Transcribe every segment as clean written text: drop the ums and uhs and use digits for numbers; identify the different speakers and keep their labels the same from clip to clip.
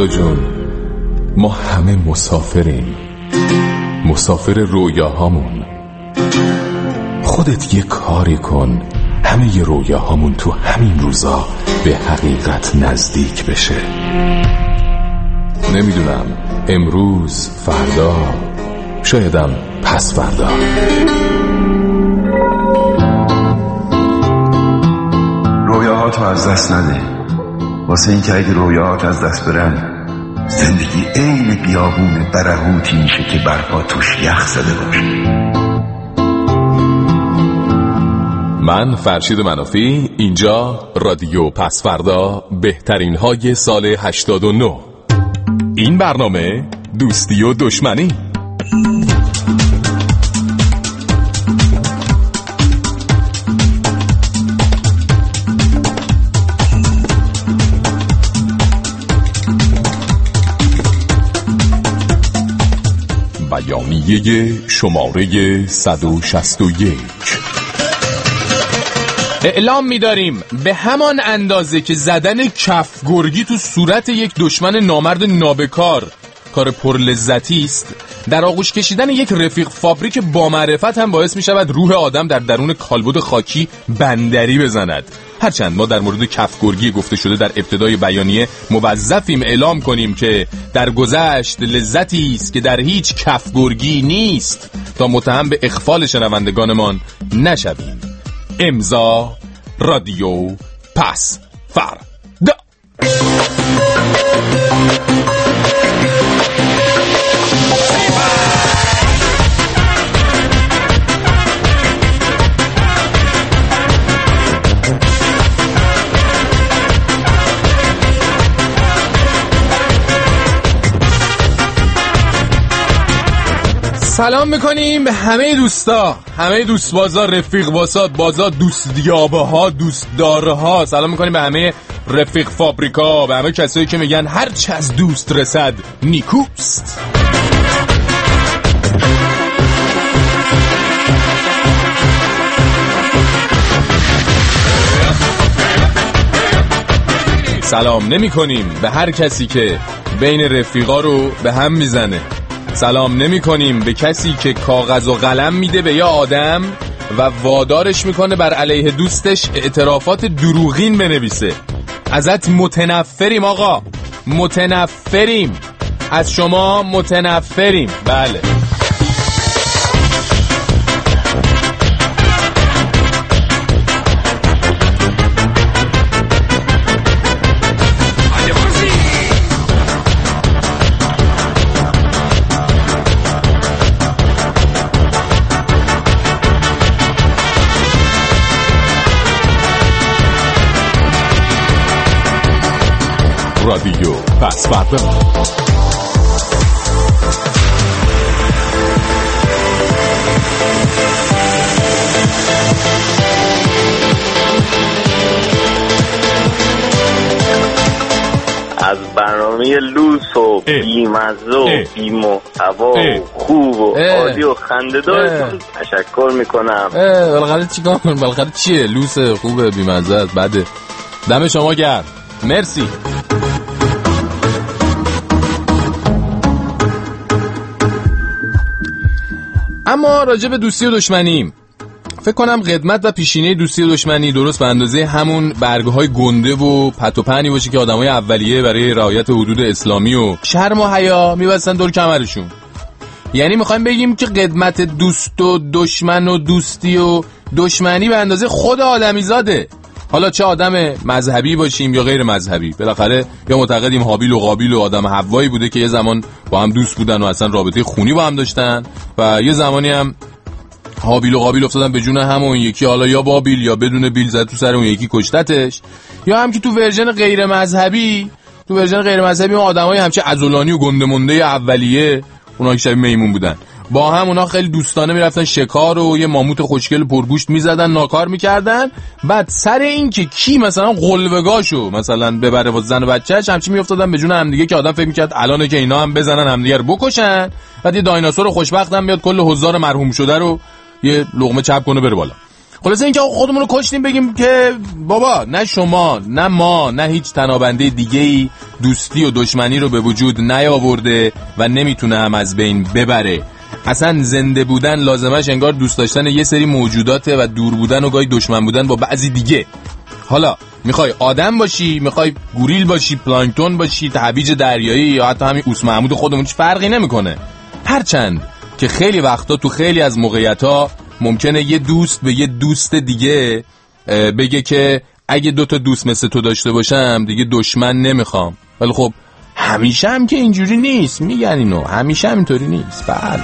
Speaker 1: خدا جون، ما همه مسافریم، مسافر رویاهامون. خودت یه کاری کن همه ی رویاهامون تو همین روزا به حقیقت نزدیک بشه. نمیدونم، امروز، فردا، شایدم پس فردا.
Speaker 2: رویاهاتو از دست نده، واسه این که اگه رویاهات از دست برن زندگی عین بیابون برهوتی میشه که برپا توش یخ زده باشه.
Speaker 1: من فرشید منافی، اینجا رادیو پس فردا، بهترین های سال 89. این برنامه دوستی و دشمنی. بیانیه شماره 161.
Speaker 3: اعلام می‌داریم به همان اندازه که زدن کف گرگی تو صورت یک دشمن نامرد نابکار کار پرلذتی است، در آغوش کشیدن یک رفیق فابریک با معرفت هم باعث می‌شود روح آدم در درون کالبد خاکی بندری بزند. هرچند ما در مورد کف گرگی گفته شده در ابتدای بیانیه موظفیم اعلام کنیم که در گذشت لذتی است که در هیچ کف گرگی نیست، تا متهم به اغفال شنوندگانمان نشویم. امضا رادیو پس فردا. سلام میکنیم به همه دوستا، همه دوست بازار، رفیق بازار، دوست دیابه ها، دوست داره ها. سلام میکنیم به همه رفیق فابریکا، به همه کسایی که میگن هر چه از دوست رسد نیکوست. سلام نمی کنیم به هر کسی که بین رفیقا رو به هم میزنه. سلام نمی کنیم به کسی که کاغذ و قلم میده به یه آدم و وادارش میکنه بر علیه دوستش اعترافات دروغین بنویسه. ازت متنفریم آقا، متنفریم از شما، متنفریم. بله.
Speaker 1: رادیو پس فردا.
Speaker 4: از برنامه لوس و بی‌مزه و بی‌محتوا و خوب و عالی و خنده‌دارتون تشکر میکنم.
Speaker 3: بالاخره چیکار کنم؟ بالاخره چیه؟ لوس، خوبه، بی‌مزه است، بده. دم شما گرم، مرسی. اما راجع به دوستی و دشمنی، فکر کنم قدمت و پیشینه دوستی و دشمنی درست به اندازه همون برگ‌های گنده و پت و پنی باشه که آدمای اولیه برای رعایت حدود اسلامی و شرم و حیا می‌بستن دور کمرشون. یعنی می‌خوایم بگیم که قدمت دوست و دشمن و دوستی و دشمنی به اندازه خود آدمیزاده. حالا چه آدم مذهبی باشیم یا غیر مذهبی، بالاخره یا معتقدیم هابیل و قابیل و آدم حوایی بوده که یه زمان با هم دوست بودن و اصلا رابطه خونی با هم داشتن و یه زمانی هم هابیل و قابیل افتادن به جون هم و اون یکی حالا یا بابیل یا بدون بیل زد تو سر اون یکی کشتتش، یا هم که تو ورژن غیر مذهبی اون آدمای همچه عضلانی و گندمونده اولیه، اونها که شبیه میمون بودن، با هم اونا خیلی دوستانه میرفتن شکار و یه ماموت خوشگل پرگوشت میزدن، ناکار میکردن. بعد سر این که کی مثلا قلوگاشو مثلا ببره واسه زن و بچه‌اش، همچی میافتادن به جون هم دیگه که آدم فکر میکرد الانه که اینا هم بزنن همدیگه رو بکشن. بعد یه دایناسور خوشبخت هم بیاد کل حضار مرحوم شده رو یه لقمه چپ کنه بره بالا. خلاصه اینکه خودمون رو کشتیم بگیم که بابا نه شما نه ما نه هیچ تنابنده دیگه‌ای دوستی و دشمنی رو به وجود نیاورده و نمیتونه هم از بین ببره. اصلا زنده بودن لازمش انگار دوست داشتن یه سری موجوداته و دور بودن و گاهی دشمن بودن با بعضی دیگه. حالا میخوای آدم باشی، میخوای گوریل باشی، پلانکتون باشی، هویج دریایی یا حتی همین اوس محمود خودمون، هیچ فرقی نمیکنه. هرچند که خیلی وقتا تو خیلی از موقعیت‌ها ممکنه یه دوست به یه دوست دیگه بگه که اگه 2 تا دوست مثل تو داشته باشم دیگه دشمن نمیخوام. ولی خب همیشه هم که اینجوری نیست، میگن اینو، همیشه هم اینطوری نیست. بله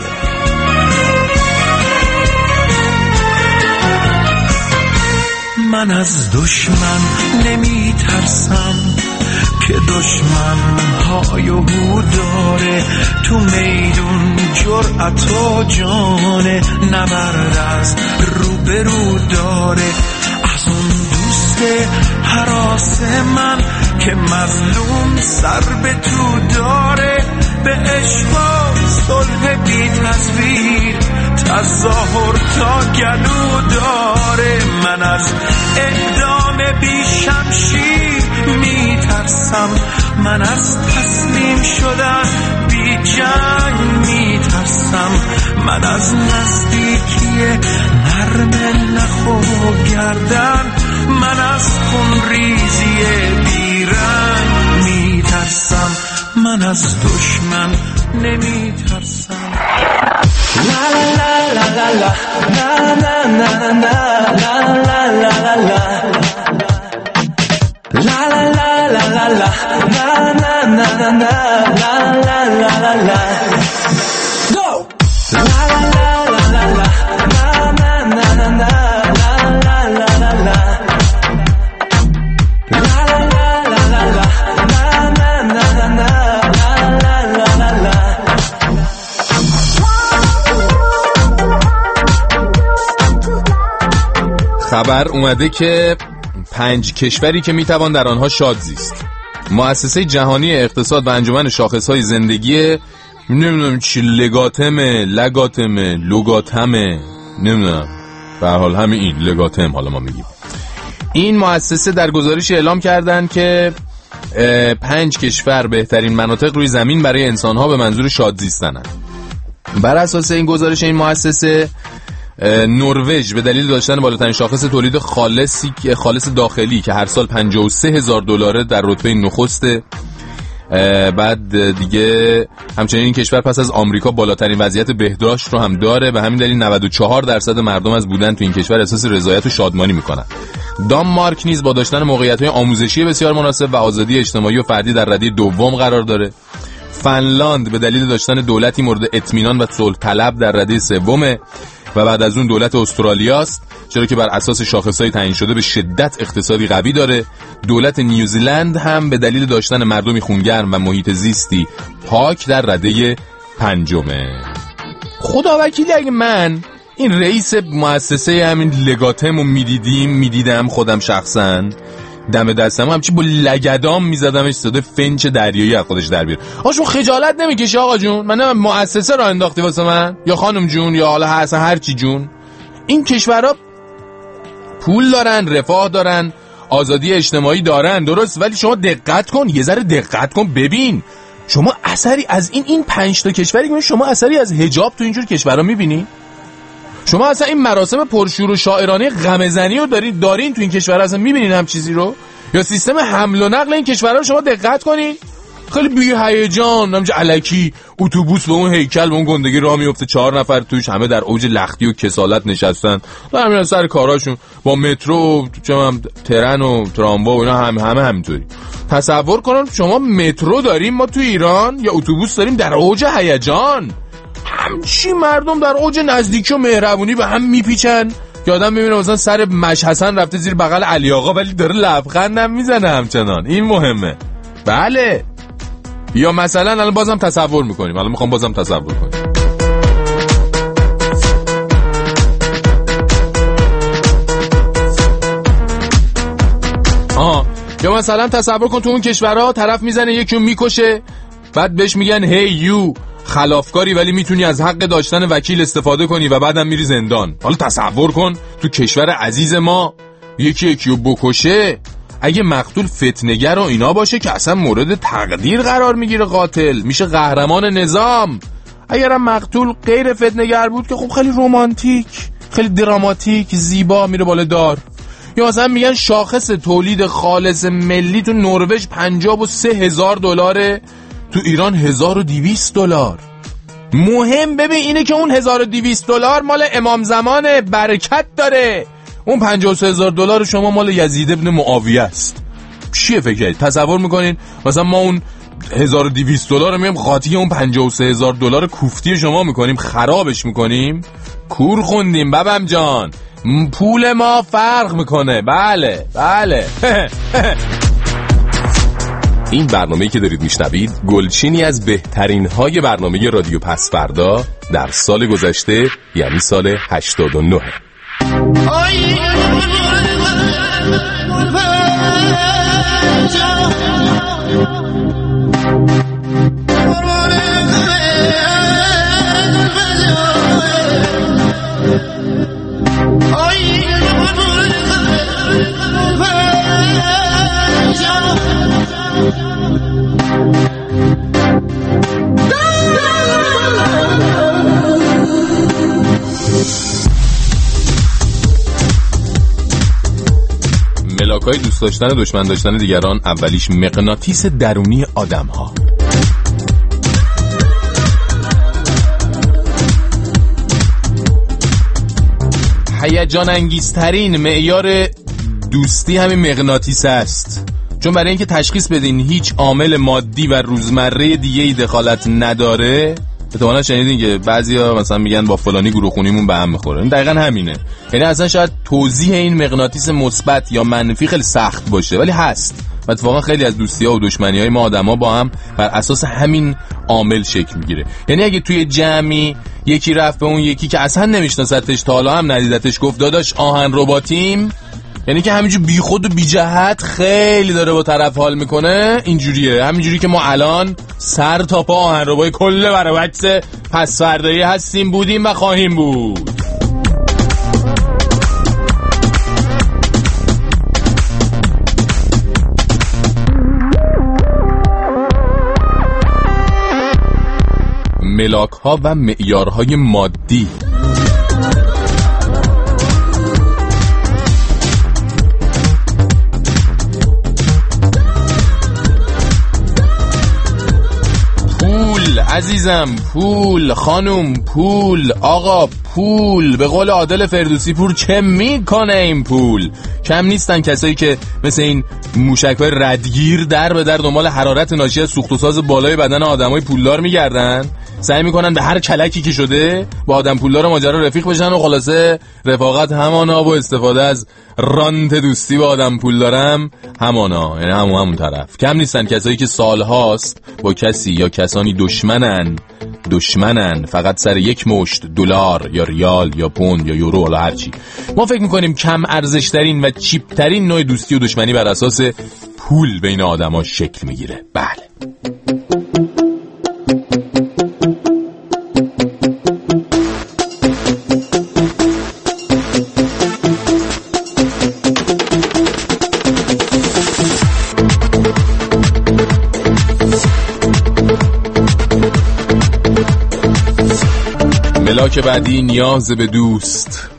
Speaker 5: من از دشمن نمی ترسم که دشمن های و هو داره، تو میدون جرأت و جانه، نبرد از روبرو داره. از اون دوست هراس من که مظلوم سر به تو داره، به عشق و صلح بی تصویر تظاهر تا گلو داره. من از اعدام بی شمشیر می ترسم، من از تسلیم شدن بی جنگ می ترسم، من از نزدیکی نرم نخ و گردن، من از خون ریزی بی رنگ می ترسم، من از دشمن نمی ترسم. لا لا لا لا لا لا لا لا لا لا
Speaker 3: خبر اومده که 5 کشوری که میتوان در آنها شاد زیست. مؤسسه جهانی اقتصاد و انجمن شاخصهای زندگی نمیدونم چی لگاتمه نمیدونم به هر حال همین این لگاتم حالا ما میگیم. این مؤسسه در گزارش اعلام کردن که 5 کشور بهترین مناطق روی زمین برای انسانها به منظور شاد زیستنن. بر اساس این گزارش این مؤسسه نروژ به دلیل داشتن بالاترین شاخص تولید خالص داخلی که هر سال $53,000 در رتبه نخسته. بعد دیگه همچنین این کشور پس از آمریکا بالاترین وضعیت بهداشت رو هم داره و همین دلیل 94% مردم از بودن تو این کشور احساس رضایت و شادمانی میکنن. دانمارک نیز با داشتن موقعیت‌های آموزشی بسیار مناسب و آزادی اجتماعی و فردی در رده دوم قرار داره. فنلاند به دلیل داشتن دولتی مورد اطمینان و صلح طلب در رده سومه و بعد از اون دولت استرالیاست، چرا که بر اساس شاخصهای تعیین شده به شدت اقتصادی قوی داره. دولت نیوزیلند هم به دلیل داشتن مردمی خونگرم و محیط زیستی پاک در رده پنجمه. خدا وکیلی اگه من این رئیس مؤسسه همین لگاتمو میدیدم خودم شخصا دم دستم همچی با لگدام میزدمش صدا فنچ دریایی از خودش در بیاره. شما خجالت نمیکشه آقا جون؟ من مؤسسه را انداختی واسه من یا خانم جون یا حالا اصلا هر چی جون؟ این کشورها پول دارن، رفاه دارن، آزادی اجتماعی دارن، درست، ولی شما دقت کن، یه ذره دقت کن ببین شما اثری از این 5 تا کشوری که شما اثری از حجاب تو اینجور کشورها میبینی؟ شما اصلا این مراسم پرشور و شاعرانه غمزنی رو دارین تو این کشورها اصلا میبینین هم چیزی رو؟ یا سیستم حمل و نقل این کشورها رو شما دقت کنین خیلی بی هیجان نمیشه الکی اتوبوس به اون هیکل به اون گندگی راه میفته 4 نفر توش همه در اوج لختی و کسالت نشستن همین سر کاراشون با مترو و ترن و تراموا و اینا همه همینطوری. تصور کنم شما مترو داریم ما تو ایران یا اتوبوس داریم در اوج هیجان، همچی مردم در اوج نزدیکی و مهربونی به هم میپیچن که آدم میبینه مثلا سر مش حسن رفته زیر بغل علی آقا ولی داره لبخندم میزنه همچنان. این مهمه. بله. یا مثلا الان بازم تصور میکنیم، الان میخوام بازم تصور کنیم یا مثلا تصور کن تو اون کشورها طرف میزنه یکی رو میکشه بعد بهش میگن هی یو خلافکاری ولی میتونی از حق داشتن وکیل استفاده کنی و بعدم میری زندان. حالا تصور کن تو کشور عزیز ما یکی یکیو بکشه، اگه مقتول فتنه‌گر و اینا باشه که اصلا مورد تقدیر قرار میگیره، قاتل میشه قهرمان نظام. اگرم مقتول غیر فتنه‌گر بود که خب خیلی رمانتیک، خیلی دراماتیک، زیبا میره بالا دار. یا مثلا میگن شاخص تولید خالص ملی تو نروژ $53,000، تو ایران $1,200. مهم ببین اینه که اون $1,200 مال امام زمان برکت داره، اون $53,000 شما مال یزید ابن معاویه است. چیه فکر کنید؟ تصور میکنین مثلا ما اون $1,200 رو میام قاطی اون $53,000 کوفتی شما میکنیم، خرابش میکنیم؟ کور خوندیم بابم جان، پول ما فرق میکنه. بله بله. این برنامه‌ای که دارید میشنوید گلچینی از بهترین های برنامه رادیو پس‌فردا در سال گذشته، یعنی سال 89. ملاک‌های دوست داشتن و دشمن داشتن دیگران، اولیش مغناطیس درونی آدم‌ها. هیجان انگیزترین معیار دوستی همین مغناطیس است، چون برای اینکه تشخیص بدین هیچ عامل مادی و روزمره دیگه‌ای دخالت نداره. احتمالاً شنیدین که بعضیا مثلا میگن با فلانی گروه خونیمون به هم میخوره. این دقیقاً همینه. یعنی اصلا شاید توضیح این مغناطیس مثبت یا منفی خیلی سخت باشه، ولی هست. و اتفاقا خیلی از دوستی‌ها و دشمنی‌های ما آدم‌ها با هم بر اساس همین عامل شکل میگیره. یعنی اگه توی جمعی یکی رفت به اون یکی که اصلا نمیشناستش، تا حالا هم ندیدتش، گفت داداش آهن رباتیم، یعنی که همینجور بی خود و بی جهت خیلی داره با طرف حال میکنه. اینجوریه، همینجوری که ما الان سر تا پا آهنربای کل برابکس پس‌فردایی هستیم، بودیم و خواهیم بود. ملاک‌ها و معیارهای مادی. عزیزم پول، خانوم پول، آقا پول، به قول عادل فردوسی پور چه میکنه این پول؟ کم نیستن کسایی که مثل این موشک‌های ردگیر در به در دنبال حرارت ناشی از سوخت و ساز بالای بدن آدمای پولدار میگردن، سعی میکنن به هر کلکی که شده با آدم پولدار ماجرا رفیق بشن و خلاصه رفاقت همانا و استفاده از رانت دوستی با آدم پولدارم همانا، یعنی همون طرف. کم نیستن کسایی که سالهاست با کسی یا کسانی دشمنن فقط سر یک مشت دلار یا ریال یا پوند یا یورو یا هرچی. ما فکر میکنیم کم ارزشترین و چیپترین نوع دوستی و دشمنی بر اساس پول بین آدما شکل میگیره. بله. ملاک بعدی نیاز به دوست.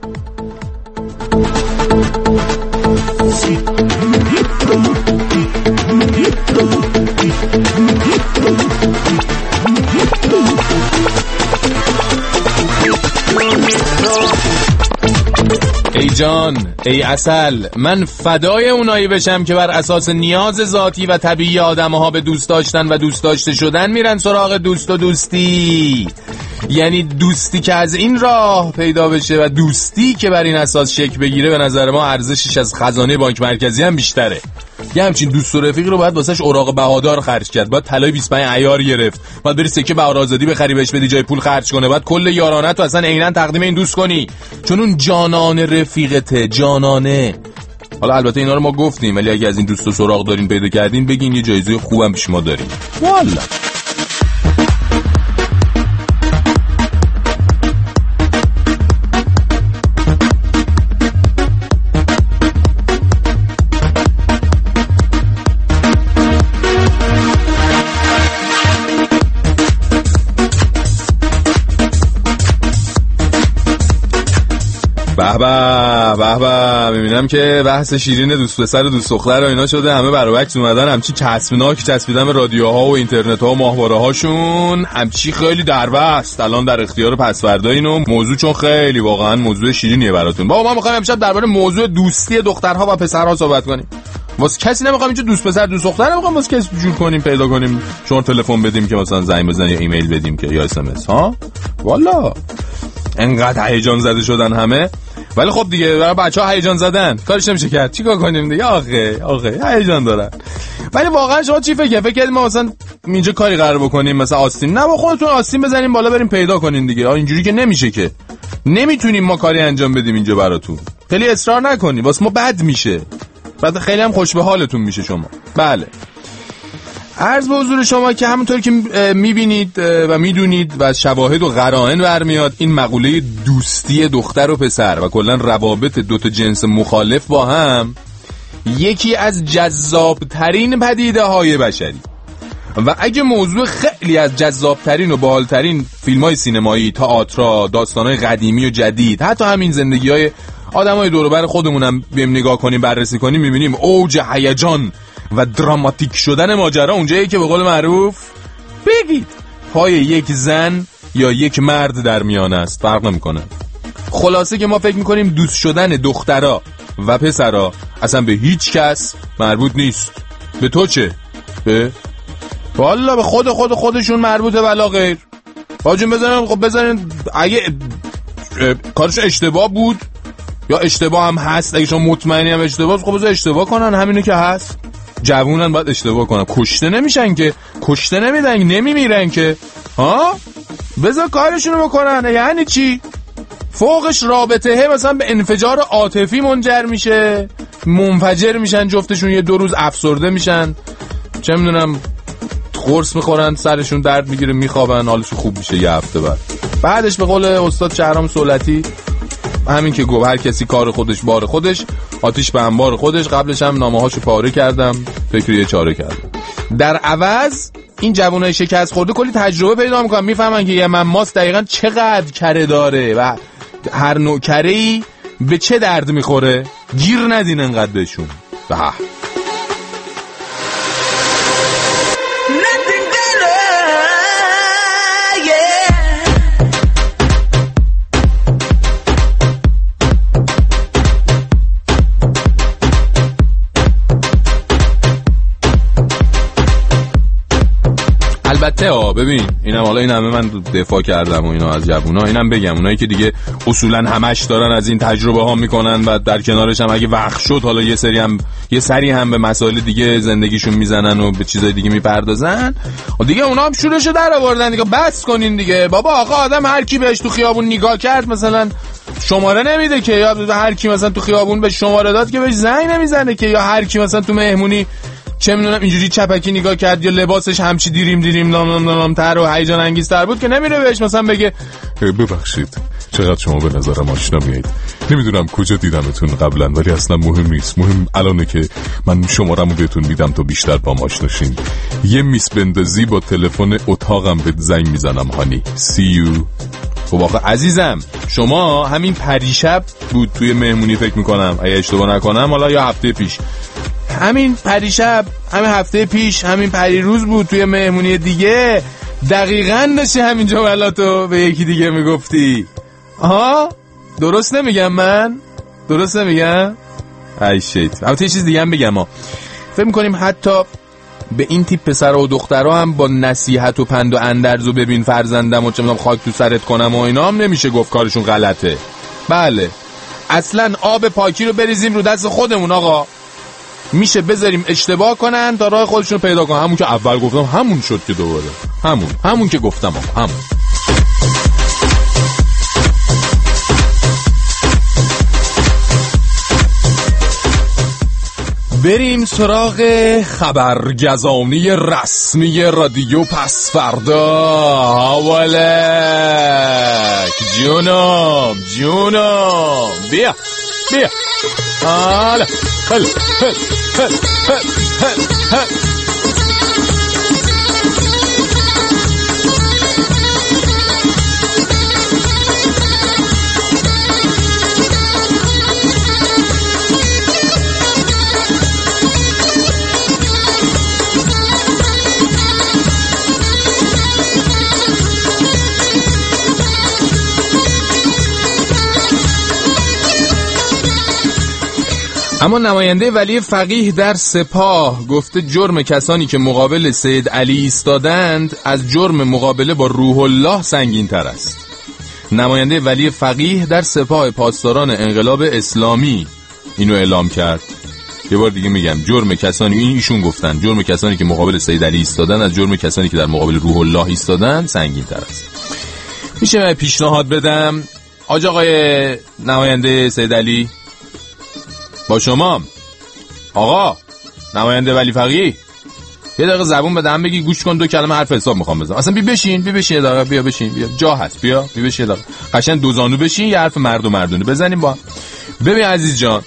Speaker 3: ای جان، ای عسل، من فدای اونایی بشم که بر اساس نیاز ذاتی و طبیعی آدم‌ها به دوست داشتن و دوست داشته شدن میرن سراغ دوست و دوستی. یعنی دوستی که از این راه پیدا بشه و دوستی که بر این اساس شکل بگیره به نظر ما ارزشش از خزانه بانک مرکزی هم بیشتره. یه همچین دوست و رفیق رو باید واسش اوراق بهادار خرج کرد، باید طلای 25 عیار گرفت، باید بری سکه بهار آزادی بخری بهش بدی جای پول خرج کنه، باید کل یارانه تو اصلا عیناً تقدیم این دوست کنی، چون اون جانانه رفیقته، جانانه. حالا البته اینا رو ما گفتیم، ولی اگه از این دوست و سراغ دارین پیدا کردین بگین، یه جایزه خوبم پیش ما داریم. والا به به میبینم که بحث شیرین دوست پسر و دوست دختر و اینا شده، همه برعکس اومدن، همچی چسبناک چسبیدن به رادیوها و اینترنت ها و ماهواره هاشون، همچی خیلی دربست الان در اختیار پسوردا اینو موضوع، چون خیلی واقعا موضوع شیرینیه براتون. بابا ما میخوایم امشب درباره موضوع دوستی دخترها و پسرها صحبت کنیم. واسه کسی نمیخوایم اینجا دوست پسر دوست دختر نمیخوایم واسه کسی جور کنیم پیدا کنیم، شما تلفن بدیم که مثلا زنگ بزنید یا ایمیل بدیم که یا اس ام اس ها. والا انقدر هیجان زده شدن همه، ولی خب دیگه برای بچه‌ها هیجان زدن کارش نمیشه کرد، چیکار کنیم دیگه؟ آخه هیجان دارن. ولی واقعا شما چی فکر کردید ما مثلا اینجا کاری قرار بکنیم مثلا آستین؟ نه با خودتون آستین بزنیم بالا بریم پیدا کنین دیگه. اینجوری که نمیشه، که نمیتونیم ما کاری انجام بدیم اینجا براتون. خیلی اصرار نکنید واسه ما بد میشه، بعد خیلی هم خوش به حالتون میشه شما. بله عرض به حضور شما که همونطور که میبینید و میدونید و از شواهد و قرائن برمیاد، این مقوله دوستی دختر و پسر و کلا روابط دوتا جنس مخالف با هم یکی از جذابترین پدیده های بشری و اگه موضوع خیلی از جذابترین و باحالترین فیلم‌های سینمایی، تئاتر، داستان‌های قدیمی و جدید، حتی همین زندگی‌های آدمای دور و بر خودمونم بیم نگاه کنیم بررسی کنیم، می‌بینیم اوج هیجان و دراماتیک شدن ماجرا اونجایی که به قول معروف بگید پای یک زن یا یک مرد در میان است، فرق نمی‌کنه. خلاصه که ما فکر می‌کنیم دوست شدن دخترا و پسرا اصلا به هیچ کس مربوط نیست. به تو چه؟ به والا به خودشون مربوطه ولا غیر. باجون بزنن، خب بزنن اگه کارشون اشتباه بود یا اشتباه هم هست، اگه شما مطمئنی هم اشتباه، خب بذار اشتباه کنن، همینه که هست. جوونن باید اشتباه کنن، کشته نمیشن که، کشته نمیدن، نمیمیرن که، ها بذار کارشونو بکنن. یعنی چی؟ فوقش رابطه مثلا به انفجار عاطفی منجر میشه، منفجر میشن جفتشون، یه 2 روز افسرده میشن، چه میدونم قرص میخورن، سرشون درد میگیره، میخوابن، حالشون خوب میشه یه هفته بعدش به قول استاد شهرام سولتی همین که گفت هر کسی کار خودش بار خودش، آتیش به انبار خودش. قبلش هم نامه‌هاشو پاره کردم، فکر یه چاره کردم. در عوض این جوانای شکست خورده کلی تجربه پیدا میکنن، میفهمن که یه ماست دقیقاً چقدر کره داره و هر نوع کره‌ای به چه درد میخوره. گیر ندین انقدر بهشون. البته ببین اینم حالا این همه من دفاع کردم و اینا از جوونا، اینم بگم اونایی که دیگه اصولا همش دارن از این تجربه ها میکنن و در کنارش هم اگه وقت شد حالا یه سری هم به مسائل دیگه زندگیشون میزنن و به چیزای دیگه میپردازن و دیگه اونا هم شورشو در آوردن دیگه. بس کنین دیگه بابا. آقا آدم هر کی بهش تو خیابون نگاه کرد مثلا شماره نمیده که، یا هر کی مثلا تو خیابون به شماره داد که بهش زنگ نمیزنه که، یا هر کی مثلا تو مهمونی چه میدونم اینجوری چپکی نگاه کرد یا لباسش همچی دیریم نام تر و هیجان انگیزتر بود که نمیره بهش مثلا بگه
Speaker 1: ببخشید چقدر شما به نظرم آشنا میایید، نمیدونم کجا دیدمتون قبلا ولی اصلا مهم نیست، مهم الانه که من شمارمو بهتون میدم تا بیشتر با ما آشنا شین. یه میس بندازی با تلفن اتاقم بهت زنگ میزنم هانی. سی یو.
Speaker 3: خب آخه عزیزم شما همین پریشب بود توی مهمونی فکر میکنم اگه اشتباه نکنم، حالا یا هفته پیش، همین پریشب، همین هفته پیش، همین پریروز بود توی مهمونی دیگه دقیقاً داشتی همین جملاتو به یکی دیگه میگفتی. آها درست نمیگم من؟ درست نمیگم؟ ای شیط. البته یه چیز دیگه هم بگم، ما فکر میکنیم حتی به این تیپ پسر و دخترها هم با نصیحت و پند و اندرز و ببین فرزندم و چه میدونم خاک تو سرت کنم و اینا هم نمیشه گفت کارشون غلطه. بله اصلا آب پاکی رو بریزیم رو دست خودمون آقا. میشه بذاریم اشتباه کنن تا راه خودشون رو پیدا کنن. همون که اول گفتم همون شد که دوباره همون که گفتم آقا همون. بریم سراغ خبرگزانی رسمی رادیو پسوردا. حوالک جونم بیا حالا هل اما نماینده ولی فقیه در سپاه گفته جرم کسانی که مقابل سید علی ایستادند از جرم مقابله با روح الله سنگین تر است. نماینده ولی فقیه در سپاه پاسداران انقلاب اسلامی اینو اعلام کرد. یه بار دیگه میگم، جرم کسانی، ایشون گفتن جرم کسانی که مقابل سید علی ایستادن از جرم کسانی که در مقابل روح الله ایستادن سنگین تر است. میشه من پیشنهاد بدم آقای نماینده سید علی، با شما آقا نماینده ولی فقیه، یه دقیقه زبون بدم بگی گوش کن، 2 کلمه حرف حساب میخوام بزنم. اصلا بشین یه دقیقه، بیا بشین، بیا جا هست، بیا بشین یه دقیقه، قشنگ 2 زانو بشین، یه حرف مردونه بزنیم با. ببین عزیز جان،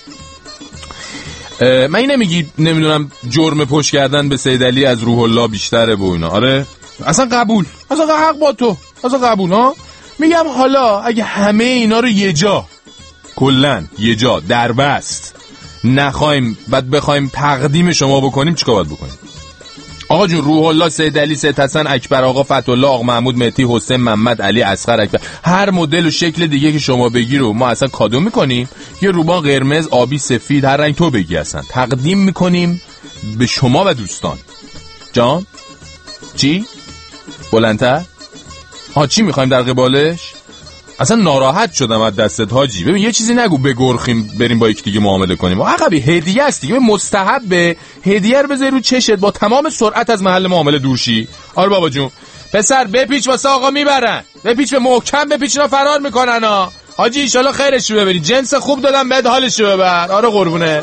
Speaker 3: من این نمیدونم جرم پشت کردن به سید علی از روح الله بیشتره و اینا. آره اصلا قبول، اصلا حق با تو، اصلا قبول. ها میگم حالا اگه همه اینا رو یه جا کلن یه جا دربست نخوایم بعد بخوایم تقدیم شما بکنیم، چیکار باید بکنیم؟ آقا جون، روح الله، سید علی، سید حسن، اکبر آقا، فتح‌الله، آقا محمود، مهدی، حسین، محمد، علی، اصغر، اکبر، هر مدل و شکل دیگه که شما بگی رو ما اصلا کادو میکنیم. یه روبان قرمز، آبی، سفید، هر رنگ تو بگی اصلا تقدیم میکنیم به شما و دوستان. جان چی؟ بلندتر؟ چی میخوایم در قبالش؟ اصلا ناراحت شدم از دستت حاجی. ببین یه چیزی نگو بگرخیم بریم با یک دیگه معامله کنیم. عقبی هدیه است دیگه، مستحبه هدیه رو بذاری رو چشت با تمام سرعت از محل معامله دور شی. آره بابا جون، پسر بپیچ واسه آقا میبرن، بپیچ به محکم بپیچ، اینا فرار میکنن ها حاجی. ان شاءالله خیرش رو ببری، جنس خوب دادم بهت، حالش رو ببر. آره قربونه.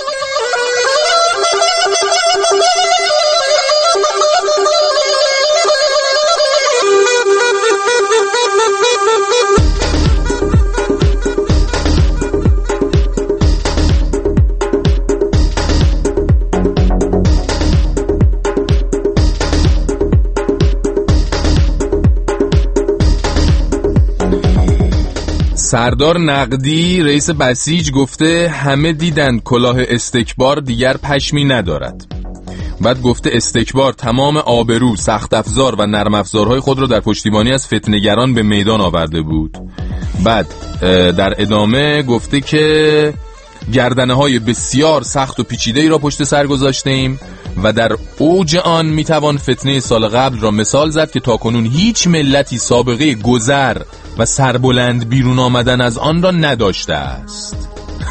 Speaker 3: سردار نقدی رئیس بسیج گفته همه دیدن کلاه استکبار دیگر پشمی ندارد. بعد گفته استکبار تمام آبرو، سخت افزار و نرم افزارهای خود را در پشتیبانی از فتنه‌گران به میدان آورده بود. بعد در ادامه گفته که گردنه‌های بسیار سخت و پیچیده‌ای را پشت سر گذاشتیم و در اوج آن میتوان فتنه سال قبل را مثال زد که تاکنون هیچ ملتی سابقه گذر و سربلند بیرون آمدن از آن را نداشته است.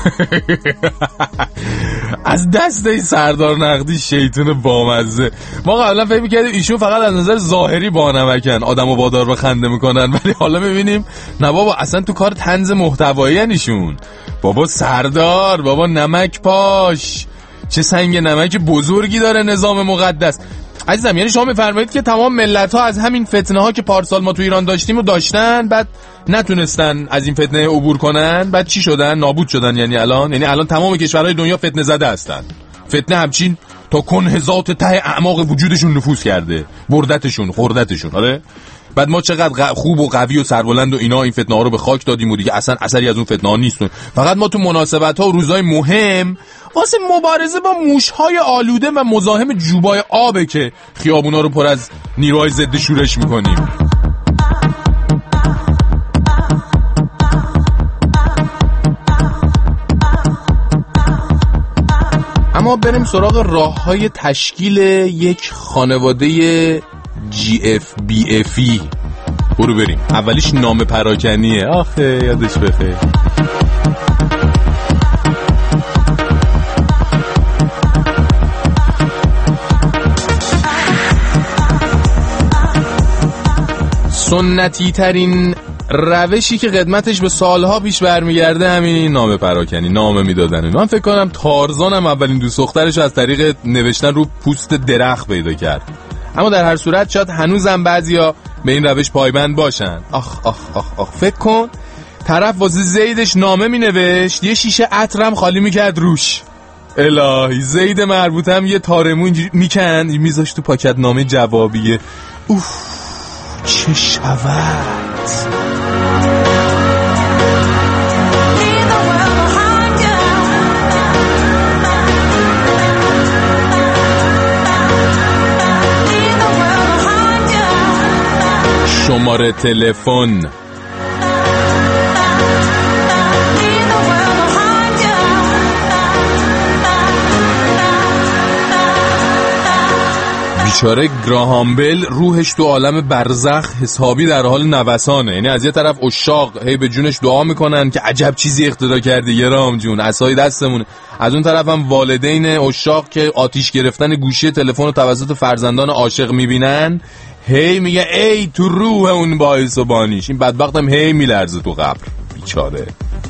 Speaker 3: از دست این سردار نقدی شیطون بامزه. ما قبلا فکر می‌کردیم ایشون فقط از نظر ظاهری بانمکن، آدمو وادار به خنده میکنن، ولی حالا میبینیم نه بابا، اصلا تو کار طنز محتوایی ایشون. بابا سردار، بابا نمک پاش، چه سنگ نمک بزرگی داره نظام مقدس. عزیزم یعنی شما میفرمایید که تمام ملت ها از همین فتنه ها که پارسال ما تو ایران داشتیم و داشتن، بعد نتونستن از این فتنه عبور کنن، بعد چی شدن؟ نابود شدن. یعنی الان تمام کشورهای دنیا فتنه زده هستن. فتنه همچین تا کنهزات ته اعماق وجودشون نفوذ کرده، بردتشون، خوردتشون. آره بعد ما چقدر خوب و قوی و سربلند و اینا این فتنه ها رو به خاک دادیم و دیگه اصلا اثری از اون فتنه ها نیست. فقط ما تو مناسبت ها و روزهای مهم واسه مبارزه با موشهای آلوده و مزاحم جوبای آبه که خیابونا رو پر از نیروهای ضد شورش میکنیم. اما بریم سراغ راه‌های تشکیل یک خانواده GFBFی. برو بریم. اولیش نام پراکنیه. آخه یادش بخیر. سنتی ترین روشی که قدمتش به سالها پیش برمیگرده همین نام پراکنی، نام میدادن. من فکر کنم تارزان هم اولین دوست دخترش از طریق نوشتن رو پوست درخت پیدا کرد. اما در هر صورت شاید هنوزم بعضیا به این روش پایبند باشن. آخ آخ آخ آخ، فکر کن طرف واسه زیدش نامه مینوشت، یه شیشه عطرم خالی میکرد روش. الهی زید مربوطم یه تارمون میکند میذاشت تو پاکت نامه جوابیه. اوف چه شود. شماره تلفن، بیچاره گراهام بل روحش تو عالم برزخ حسابی در حال نوسانه. یعنی از یه طرف عشاق هی به جونش دعا میکنن که عجب چیزی اختراع کردی گرام جون، عصای دستمونه. از اون طرف هم والدین عشاق که آتیش گرفتن گوشی تلفن رو توسط فرزندان عاشق میبینن هی میگه ای تو روح اون باعث و بانیش. این بدبخت هم هی میلرزه تو قبر بیچاره.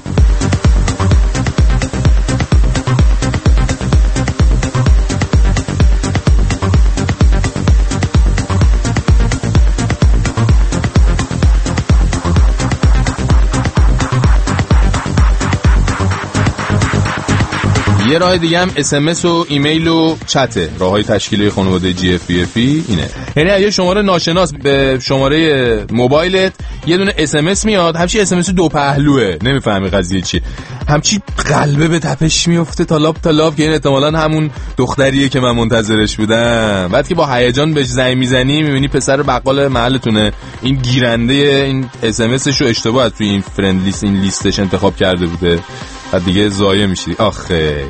Speaker 3: یه راه دیگه هم SMS و ایمیل و چته، راههای تشکیلی خانواده GFBFE اینه. یعنی اگه شماره ناشناس به شماره موبایلت یه دونه SMS میاد، همچی SMS دو پهلوه، نمیفهمی قضیه چی، همچی قلبه به تپش میفته تالاب که این احتمالاً همون دختریه که من منتظرش بودم. بعد که با هیجان بهش زنگ میزنی میبینی پسر بقال محلتونه، این گیرنده این SMSشو اشتباه از توی این فرند لیست، این لیستش انتخاب کرده بوده، بعد دیگه ضایع میشی. آخه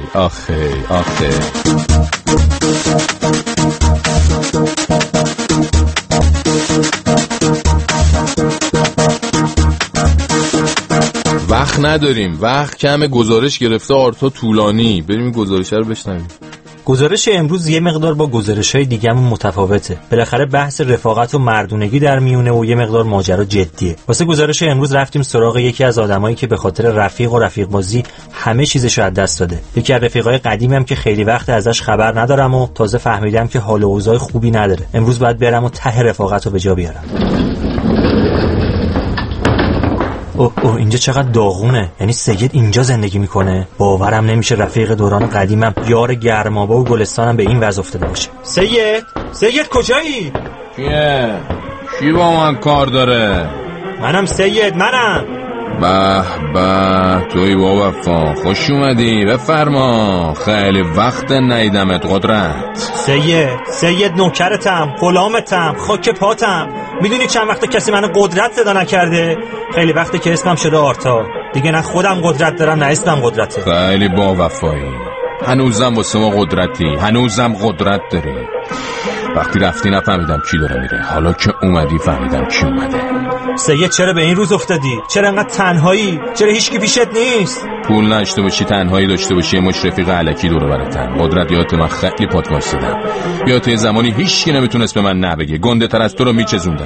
Speaker 3: وقت نداریم، وقت کمه. گزارش گرفته آرتا طولانی، بریم این گزارش رو بشنویم.
Speaker 6: گزارش امروز یه مقدار با گزارش‌های دیگه‌مون متفاوته. بالاخره بحث رفاقت و مردونگی در میونه و یه مقدار ماجرا جدیه. واسه گزارش امروز رفتیم سراغ یکی از آدمایی که به خاطر رفیق و رفیق بازی همه چیزش رو از دست داده. یکی از رفیقای قدیمیم که خیلی وقت ازش خبر ندارم و تازه فهمیدم که حال و اوضاع خوبی نداره. امروز باید برم و ته رفاقت رو به جا بیارم. اوه اینجا چقدر داغونه. یعنی سید اینجا زندگی میکنه؟ باورم نمیشه رفیق دوران قدیمم، یار گرمابه و گلستانم به این وضع افتاده باشه. سید کجایی؟
Speaker 3: کیه؟ کی با من کار داره؟
Speaker 6: منم سید، منم.
Speaker 3: به توی با وفا، خوش اومدی، بفرما. خیلی وقت ندیدمت قدرت.
Speaker 6: سید نوکرتم، غلامتم، خاک پاتم. میدونی چند وقت کسی منو قدرت صدا نکرده؟ خیلی وقته که اسمم شده آرتا. دیگه نه خودم قدرت دارم نه اسمم قدرته.
Speaker 3: خیلی با وفایی، هنوزم واسه ما قدرتی، هنوزم قدرت داری. وقتی رفتی نفهمیدم کی داره میره، حالا که اومدی فهمیدم کی اومده.
Speaker 6: سید چرا به این روز افتادی؟ چرا انقدر تنهایی؟ چرا هیچکی پیشت نیست؟
Speaker 3: پول نداشته باشی، تنهایی داشته باشی، یه مش رفیق الکی دور براتن. قدرت یادت من خیلی پات وایسیدم، یادت زمانی هیچکی نمیتونست به من نبگه، گنده تر از تو رو میچزوندم.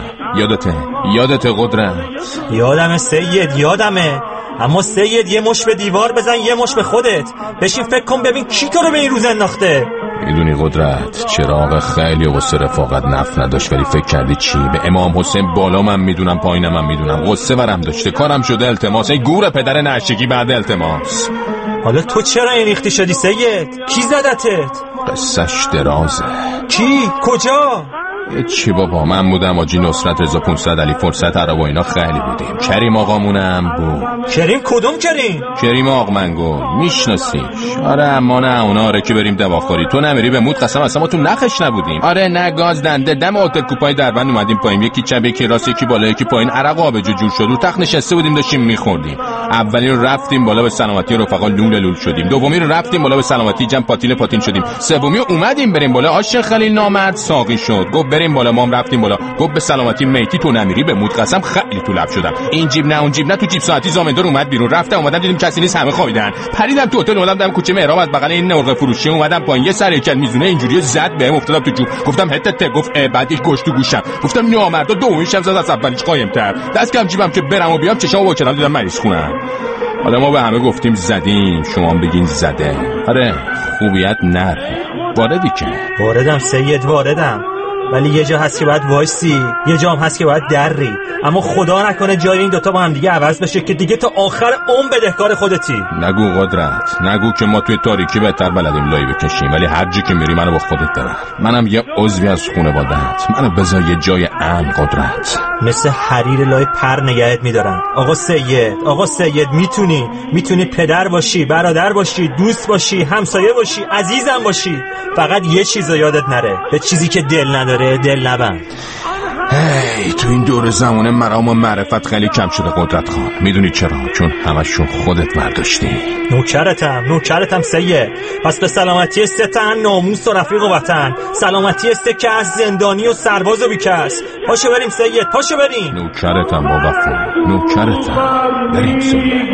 Speaker 3: یادت قدرت؟
Speaker 6: یادمه سید، یادمه. اما سید یه مش به دیوار بزن، یه مش به خودت. بشین فکر کن ببین کی تو رو به این روز انداخته.
Speaker 3: میدونی قدرت، چراغ خیلی واسه رفاقت نفت نداشت، ولی فکر کردی چی؟ به امام حسین بالا من میدونم پایینم من میدونم، غصه برم داشته، کارم شده التماس، ای گور پدر نشگی بعد التماس.
Speaker 6: حالا تو چرا این ریختی شدی سید؟ کی زدتت؟
Speaker 3: قصه‌اش درازه.
Speaker 6: کی؟ کجا؟
Speaker 3: چی بابا، من بودم، آجی نصرت، رضا 500، علی فرصت، عرب و اینا خیلی بودیم. کریم آقامونم بود.
Speaker 6: کریم کدوم کریم؟
Speaker 3: کریم آقمنگو، میشناسیش؟ آره اما نه اونا. آره که بریم دواخوری تو نمیری به مود، قسم اصلا ما تو نخش نبودیم. آره نه گاز دنده دم هتل کوپای دربند اومدیم پایین، یکی چپ یکی راست یکی بالا یکی پایین، عرق آبجو جور شد، رو تخت نشسته بودیم داشتیم میخوردیم. اولی رو رفتیم بالا به سلامتی رفقا لول شدیم، دومی رو رفتیم بالا به سلامتی جم پاتین شدیم، سومی رو اومدیم بریم بالا عاشق خلیل نامرد ساقی شد، گفت بریم بالا، ما هم رفتیم بالا، گفت به سلامتی میتی تو نمیری به مود، قسم خیلی تو لب شدم، این جیب نه اون جیب نه، تو جیب ساعتی زامندار اومد بیرون، رفتم اومدم دیدیم کسی نیست، همه خوابیدن، پریدم تو هتل، اومدم کوچه مهراب از بغل این مرغ فروشی اومدم پایین، یه سر هیکل میزونه اینجوری زد بهم، افتادم تو جو، گفتم هتت، گفت بعد یک گوشت تو گوشم، گفتم نامردا دومیشم زد از اولیش قایم‌تر، دست کم جیبم که برم و بیام چشامو با کنار دیدم مریض خونم. حالا ما به همه گفتیم زدیم، شما هم بگین زده. آره خوبیت نره. واردی که؟
Speaker 6: واردم سید، واردم، ولی یه جا هست که باید وایسی، یه جا هم هست که باید دری. اما خدا نکنه جای این دوتا با هم دیگه عوض بشه که دیگه تا آخر عمر بدهکار خودتی.
Speaker 3: نگو قدرت، نگو که ما توی تاریکی بهتر بلدیم لای بکشیم، ولی هر جا که میری منو با خودت ببر. منم یه عضوی از خانواده‌ات، منو بذار یه جای امن قدرت.
Speaker 6: مثل حریر لای پر نگهت میدارم. آقا سید میتونی پدر باشی، برادر باشی، دوست باشی، همسایه باشی، عزیزم باشی. فقط یه چیزو یادت نره، به چیزی که دل نداره دل نبند.
Speaker 1: هی تو این دور زمانه مرام و معرفت خیلی کم شده قدرت خان. میدونی چرا؟ چون همشون خودت برداشتی.
Speaker 6: نوکرتم سید. پس به سلامتی ستن ناموس و رفیق و وطن، سلامتی که از زندانی و سرباز و بیکس. پاشو بریم سید، پاشو بریم.
Speaker 1: نوکرتم با وفا، نوکرتم. بریم سید.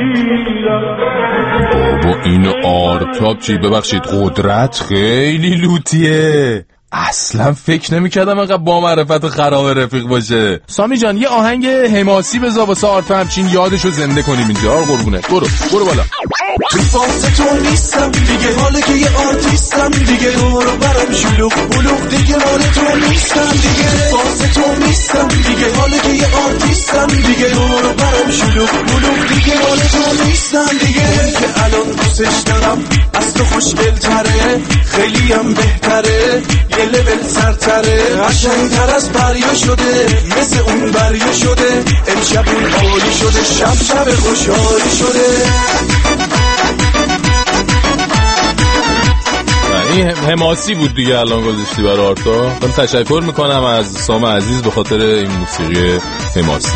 Speaker 1: بابا این آرتاب چی؟ ببخشید قدرت خیلی لوتیه. اصلا فکر نمی‌کردم انقدر با معرفت خراب رفیق باشه. سامی جان یه آهنگ حماسی بذار واسه آرتا همچین یادشو زنده کنیم اینجا. قربونه برو بالا.
Speaker 5: تو فاز تو نیستم دیگه، حالا که یه آرتیستم دیگه، رو برم شلوغ بلوغ دیگه، مال تو نیستم دیگه. فاز تو نیستم دیگه، حالا که یه آرتیستم دیگه، رو برم شلوغ بلوغ دیگه، مال تو نیستم دیگه. اون که الان دوستش دارم از تو خوشگل تره، خیلی هم بهتره، یه لول سرتره، قشنگ‌تر از بریا شده، مثل اون بریا شده، امشب اون عالی شده، شب خوشحالی شده.
Speaker 3: این حماسی بود دیگه الان گذاشتی برای آرتا. من تشکر میکنم از سام عزیز به خاطر این موسیقی حماسی.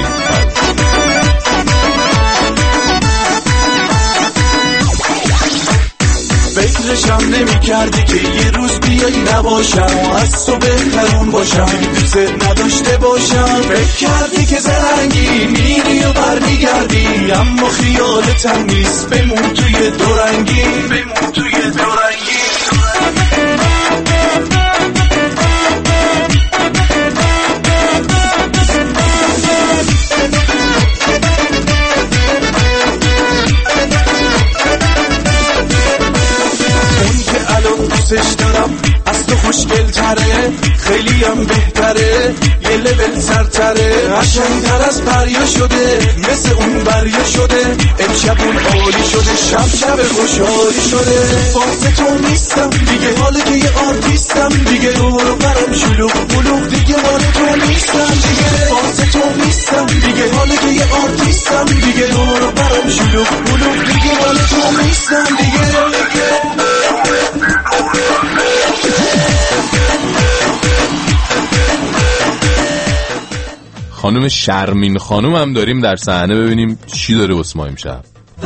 Speaker 5: فکرشم نمی کردی که یه روز بیایی نباشم و از تو بهترون باشم، دوست نداشته باشم. فکر کردی که زرنگی میری و برمیگردی، اما خیالتم نیست، بمون توی دورنگی، بمون توی دورنگی. دوستش دارم از تو خوشگل تره، خیلی هم بهتره، یه لول سرتره، قشنگ‌تر از بریا شده، مثل اون بریا شده، امشب اون عالی شده، شب خوشحالی شده. فاز تو نیستم دیگه، حالا که یه آرتیستم دیگه، رو برم شلوغ بلوغ دیگه، مال تو نیستم دیگه. فاز تو نیستم دیگه، حالا که یه آرتیستم دیگه، رو برم شلوغ بلوغ دیگه، مال تو نیستم دیگه.
Speaker 3: خانم شرمین خانم هم داریم در صحنه، ببینیم چی داره واسه ما امشب.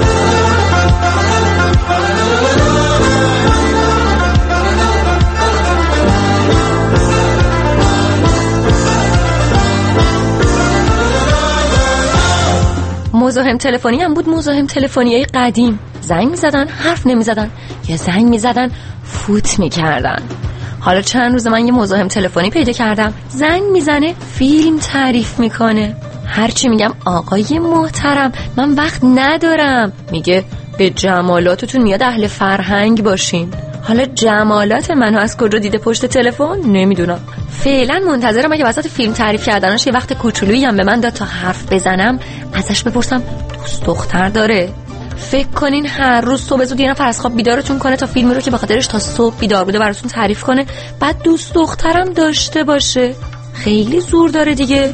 Speaker 7: مزاحم تلفنی هم بود، مزاحم تلفنیای قدیم. زنگ میزدن حرف نمیزدن، یا زنگ میزدن فوت میکردن. حالا چند روز من یه مزاحم تلفنی پیدا کردم، زنگ میزنه فیلم تعریف میکنه. هرچی میگم آقای محترم من وقت ندارم، میگه به جمالاتتون میاد اهل فرهنگ باشین. حالا جمالات منو از کجا دیده پشت تلفن نمیدونم. فعلا منتظرم اگه وسط فیلم تعریف کردنش یه وقت کوچولویی هم به من داد تا حرف بزنم، ازش بپرسم دوست دختر داره. فکر کنین هر روز صبح زود یه نفر از خواب بیدارتون کنه تا فیلمی رو که به خاطرش تا صبح بیدار بوده براتون تعریف کنه، بعد دوست دخترم داشته باشه؟ خیلی زور داره دیگه.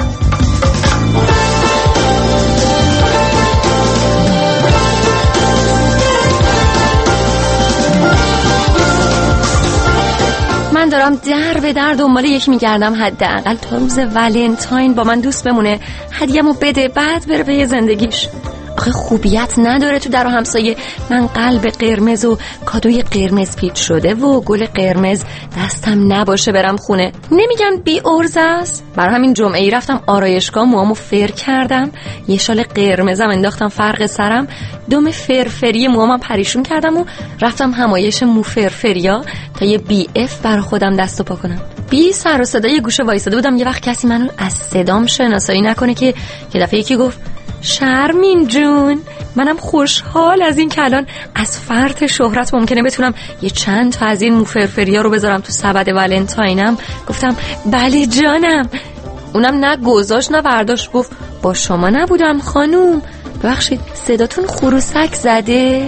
Speaker 7: من دارم در به در دنبال یکی میگردم، حداقل تا روز ولنتاین با من دوست بمونه، هدیه‌مو بده، بعد بره به زندگیش. آخه خوبیت نداره تو در و همسایه من قلب قرمز و کادوی قرمز پیچ شده و گل قرمز دستم نباشه برم خونه. نمیگن بی ارزه است؟ برای همین جمعه ای رفتم آرایشگاه، موامو فر کردم، یه شال قرمزم انداختم فرق سرم، دم فرفری موامم پریشون کردم و رفتم همایش مو فرفریا تا یه بی اف برای خودم دست و پا کنم. بی سر و صدا یه گوشه وایساده بودم، یه وقت کسی منو از صدام شناسایی نکنه که دفعه یکی گفت شرمین جون. منم خوشحال از این که الان از فرط شهرت ممکنه بتونم یه چند تا از این موفرفریا رو بذارم تو سبد ولنتاینم. گفتم بله جانم. اونم نه گذاشت نه برداشت، گفت با شما نبودم خانوم، ببخشید صداتون خروسک زده.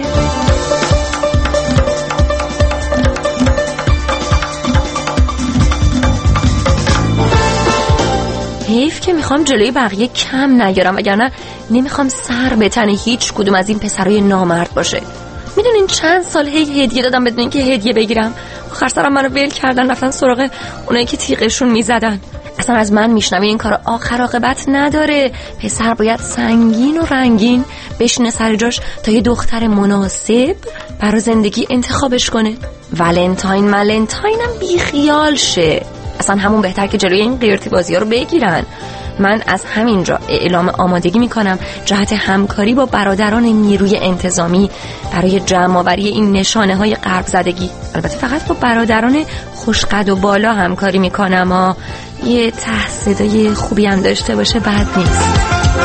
Speaker 7: حیف که میخوام جلوی بقیه کم نگیرم، وگرنه نمیخوام سر به تن هیچ کدوم از این پسرای نامرد باشه. میدونین چند سال هدیه دادم بدون اینکه هدیه بگیرم، آخر سرم منو ول کردن، رفتن سراغ اونایی که تیغشون میزدن. اصلا از من میشنوی این کار آخر عاقبت نداره. پسر باید سنگین و رنگین بشینه سر جاش تا یه دختر مناسب برای زندگی انتخابش کنه. ولنتاین هم بی خیال شه. اصلا همون بهتر که جلوی این قیرتی بازی ها رو بگیرن. من از همینجا اعلام آمادگی میکنم جهت همکاری با برادران نیروی انتظامی برای جمع‌آوری این نشانه های غرب زدگی. البته فقط با برادران خوشقد و بالا همکاری میکنم. یه ته صدای خوبی هم داشته باشه بد نیست.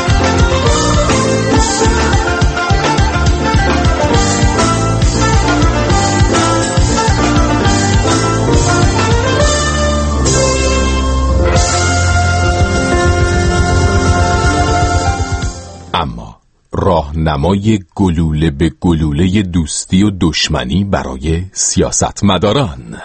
Speaker 1: راهنمای گلوله به گلوله دوستی و دشمنی برای سیاستمداران.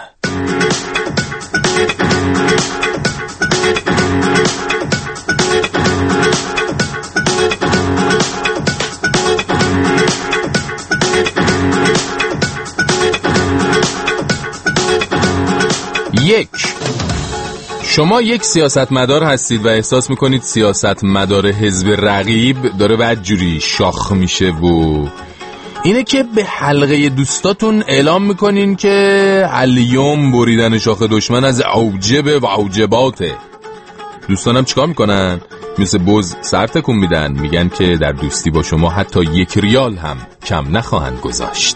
Speaker 1: شما یک سیاستمدار هستید و احساس میکنید سیاستمدار حزب رقیب داره بدجوری شاخ میشه و اینه که به حلقه دوستاتون اعلام میکنین که الیوم بریدن شاخ دشمن از اوجب و اوجباته. دوستانم چیکار میکنن؟ مثل بز سر تکون میدن، میگن که در دوستی با شما حتی 1 ریال هم کم نخواهند گذاشت.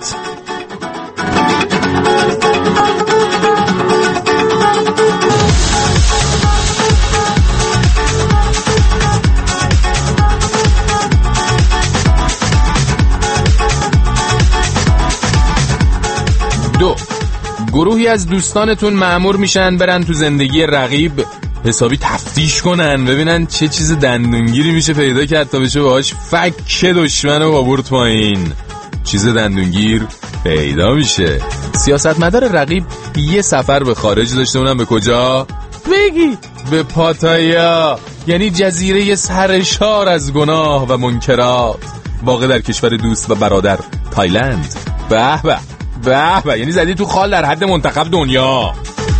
Speaker 1: گروهی از دوستانتون مأمور میشن برن تو زندگی رقیب حسابی تفتیش کنن، ببینن چه چیز دندونگیری میشه پیدا کرد تا بشه باهاش فک دشمن رو آورد پایین. چیز دندونگیر پیدا میشه. سیاستمدار رقیب یه سفر به خارج داشته، اونم به کجا؟ بگی به پاتایا، یعنی جزیره سرشار از گناه و منکرات، واقع در کشور دوست و برادر تایلند. به به به به، یعنی زدی تو خال در حد منتخب دنیا.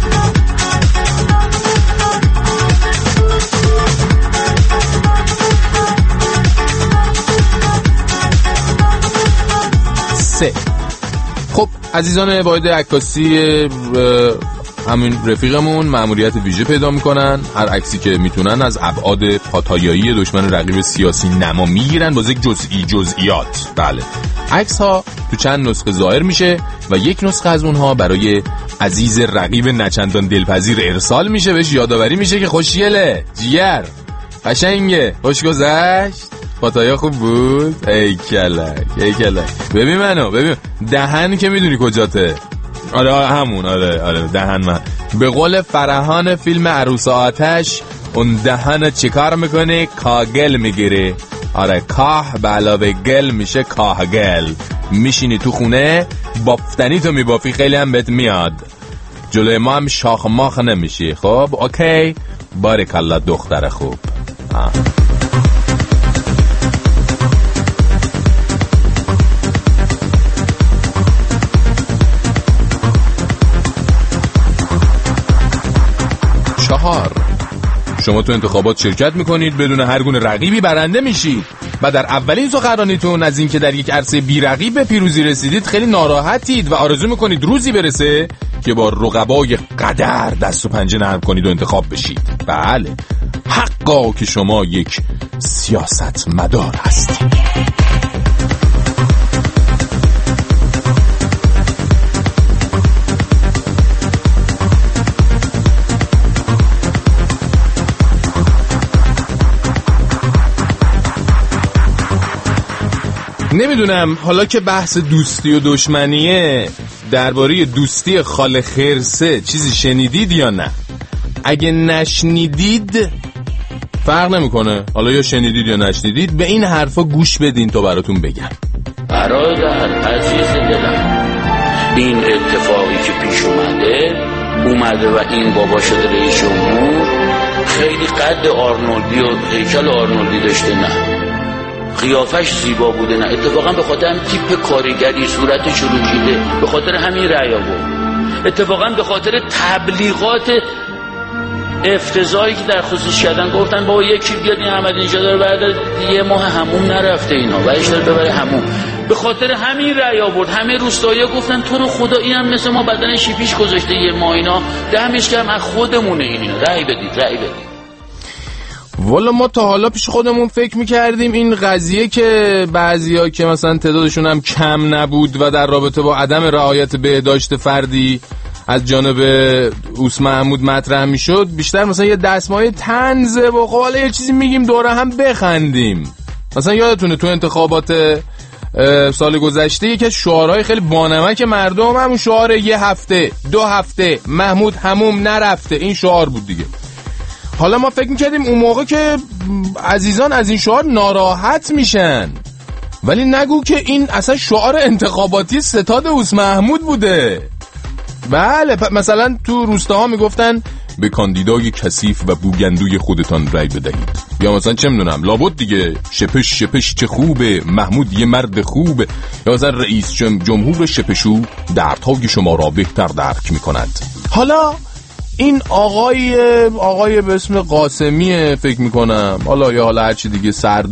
Speaker 1: خب عزیزان واحد عکاسی همین رفیقمون مأموریت ویژه پیدا میکنن، هر عکسی که میتونن از ابعاد پاتایایی دشمن رقیب سیاسی نما میگیرن با یک جزئیات. بله، عکس ها تو چند نسخه ظاهر میشه و یک نسخه از اونها برای عزیز رقیب نچندان دلپذیر ارسال میشه، بهش یادآوری میشه که خوشگله، جیگر، قشنگه، خوش گذشت، پاتایا خوب بود، ای کلک. ببین منو، ببین دهن که میدونی کجاته. آره همون، آره دهن. من به قول فرحان فیلم عروس آتش، اون دهن چیکار میکنه؟ کاگل میگیره. آره، کاه به علاوه گل میشه کاهگل. میشینی تو خونه بافتنی تو میبافی، خیلی هم بهت میاد. جلوی ما هم شاخ ماخ نمیشی. خب اوکی، بارکالله دختر خوب. شما تو انتخابات شرکت میکنید، بدون هر گونه رقیبی برنده میشید و در اولین سخنرانیتون از اینکه در یک عرصه بی رقیب به پیروزی رسیدید خیلی ناراحتید و آرزو میکنید روزی برسه که با رقبای قدر دست و پنجه نرم کنید و انتخاب بشید. بله، حقا که شما یک سیاستمدار هستید. نمیدونم حالا که بحث دوستی و دشمنیه، درباره دوستی خاله خرسه چیزی شنیدید یا نه؟ اگه نشنیدید فرق نمیکنه، حالا یا شنیدید یا نشنیدید، به این حرفا گوش بدین تا براتون بگم.
Speaker 8: برادر عزیز دلم، این اتفاقی که پیش اومده و این بابا شده رئیس جمهور، خیلی قد آرنولدی و هیکل آرنولدی داشته، نه قیافش زیبا بوده، نه اتفاقا به خاطر هم تیپ کارگری، صورت چروکیده، به خاطر همین رأی آورد، اتفاقا به خاطر تبلیغات افتضاحی که در خصوص کردن، گفتن با یکی بیاد این احمدی نژاد رو بعد یه ماه هموم نرفته اینا و ایش داره ببره هموم. به خاطر همین رأی آورد. همه روستایی‌ها گفتن تو رو خدا اینم مثل ما بدن شیپیش گذاشته یه ماه، اینا دمش گرم از خودمونه، اینا رأی بدید.
Speaker 3: والا ما تا حالا پیش خودمون فکر میکردیم این قضیه که بعضیا که مثلا تعدادشون هم کم نبود و در رابطه با عدم رعایت بهداشت فردی از جانب اوس محمود مطرح میشد بیشتر مثلا یه دستمایه طنزه و خب حالا یه چیزی میگیم دوره هم بخندیم. مثلا یادتونه تو انتخابات سال گذشته یکی از شعارهای خیلی بانمک مردم همون شعار 1 هفته 2 هفته محمود هموم نرفته، این شعار بود دیگه. حالا ما فکر میکردیم اون موقع که عزیزان از این شعار ناراحت میشن، ولی نگو که این اصلا شعار انتخاباتی ستاد اوس محمود بوده. بله مثلا تو روستاها میگفتن به کاندیدای کثیف و بوگندوی خودتان رای بدهید، یا مثلا چه میدونم لابد دیگه شپش چه خوبه محمود یه مرد خوبه، یا مثلا رئیس جمهور شپشو دردهای شما را بهتر درک میکند. حالا این آقای به اسم قاسمی فکر میکنم، حالا یا حالا هرچی دیگه،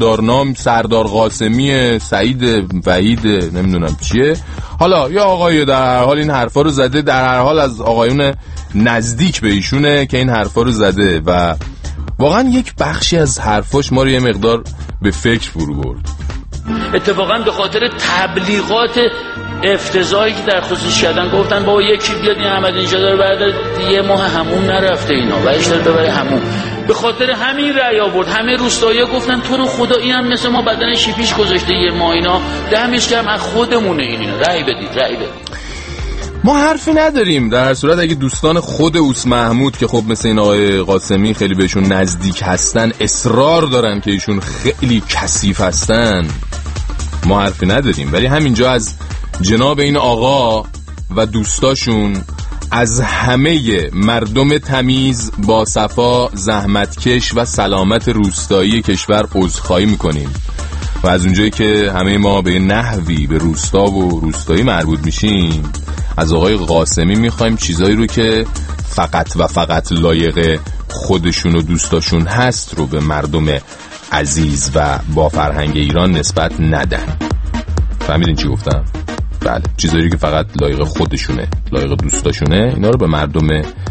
Speaker 3: سردار قاسمی، سعید وحید نمیدونم چیه، حالا یا آقای در هر حال این حرفا رو زده، در هر حال از آقایون نزدیک به ایشونه که این حرفا رو زده و واقعا یک بخشی از حرفاش ما رو یه مقدار به فکر فرو برد.
Speaker 8: اتفاقا به خاطر تبلیغات افتضاحی که در خصوص کردن، گفتن با یکی بیاد این احمدی نژاد رو بعد یه ماه هموم نرفته اینا و ایش داره ببره هموم. به خاطر همین رأی آورد. همه روستایی‌ها گفتن تو رو خدا اینم مثل ما بدن شیپیش گذاشته یه ماه، اینا دمش گرم از خودمونه، اینا رأی بدید.
Speaker 3: ما حرفی نداریم. در هر صورت اگه دوستان خود اوس محمود که خب مثل این آقای قاسمی خیلی بهشون نزدیک هستن اصرار دارن که ایشون خیلی کثیف هستن، ما حرفی نداریم. ولی همینجا از جناب این آقا و دوستاشون، از همه مردم تمیز با صفا زحمتکش و سلامت روستایی کشور عذرخواهی میکنیم و از اونجایی که همه ما به نحوی به روستا و روستایی مربوط میشیم، از آقای قاسمی میخوایم چیزایی رو که فقط و فقط لایق خودشون و دوستاشون هست رو به مردم عزیز و با فرهنگ ایران نسبت ندن. فهمیدین چی گفتم؟ بله، چیزایی که فقط لایق خودشونه، لایق دوستاشونه، اینا رو به مردم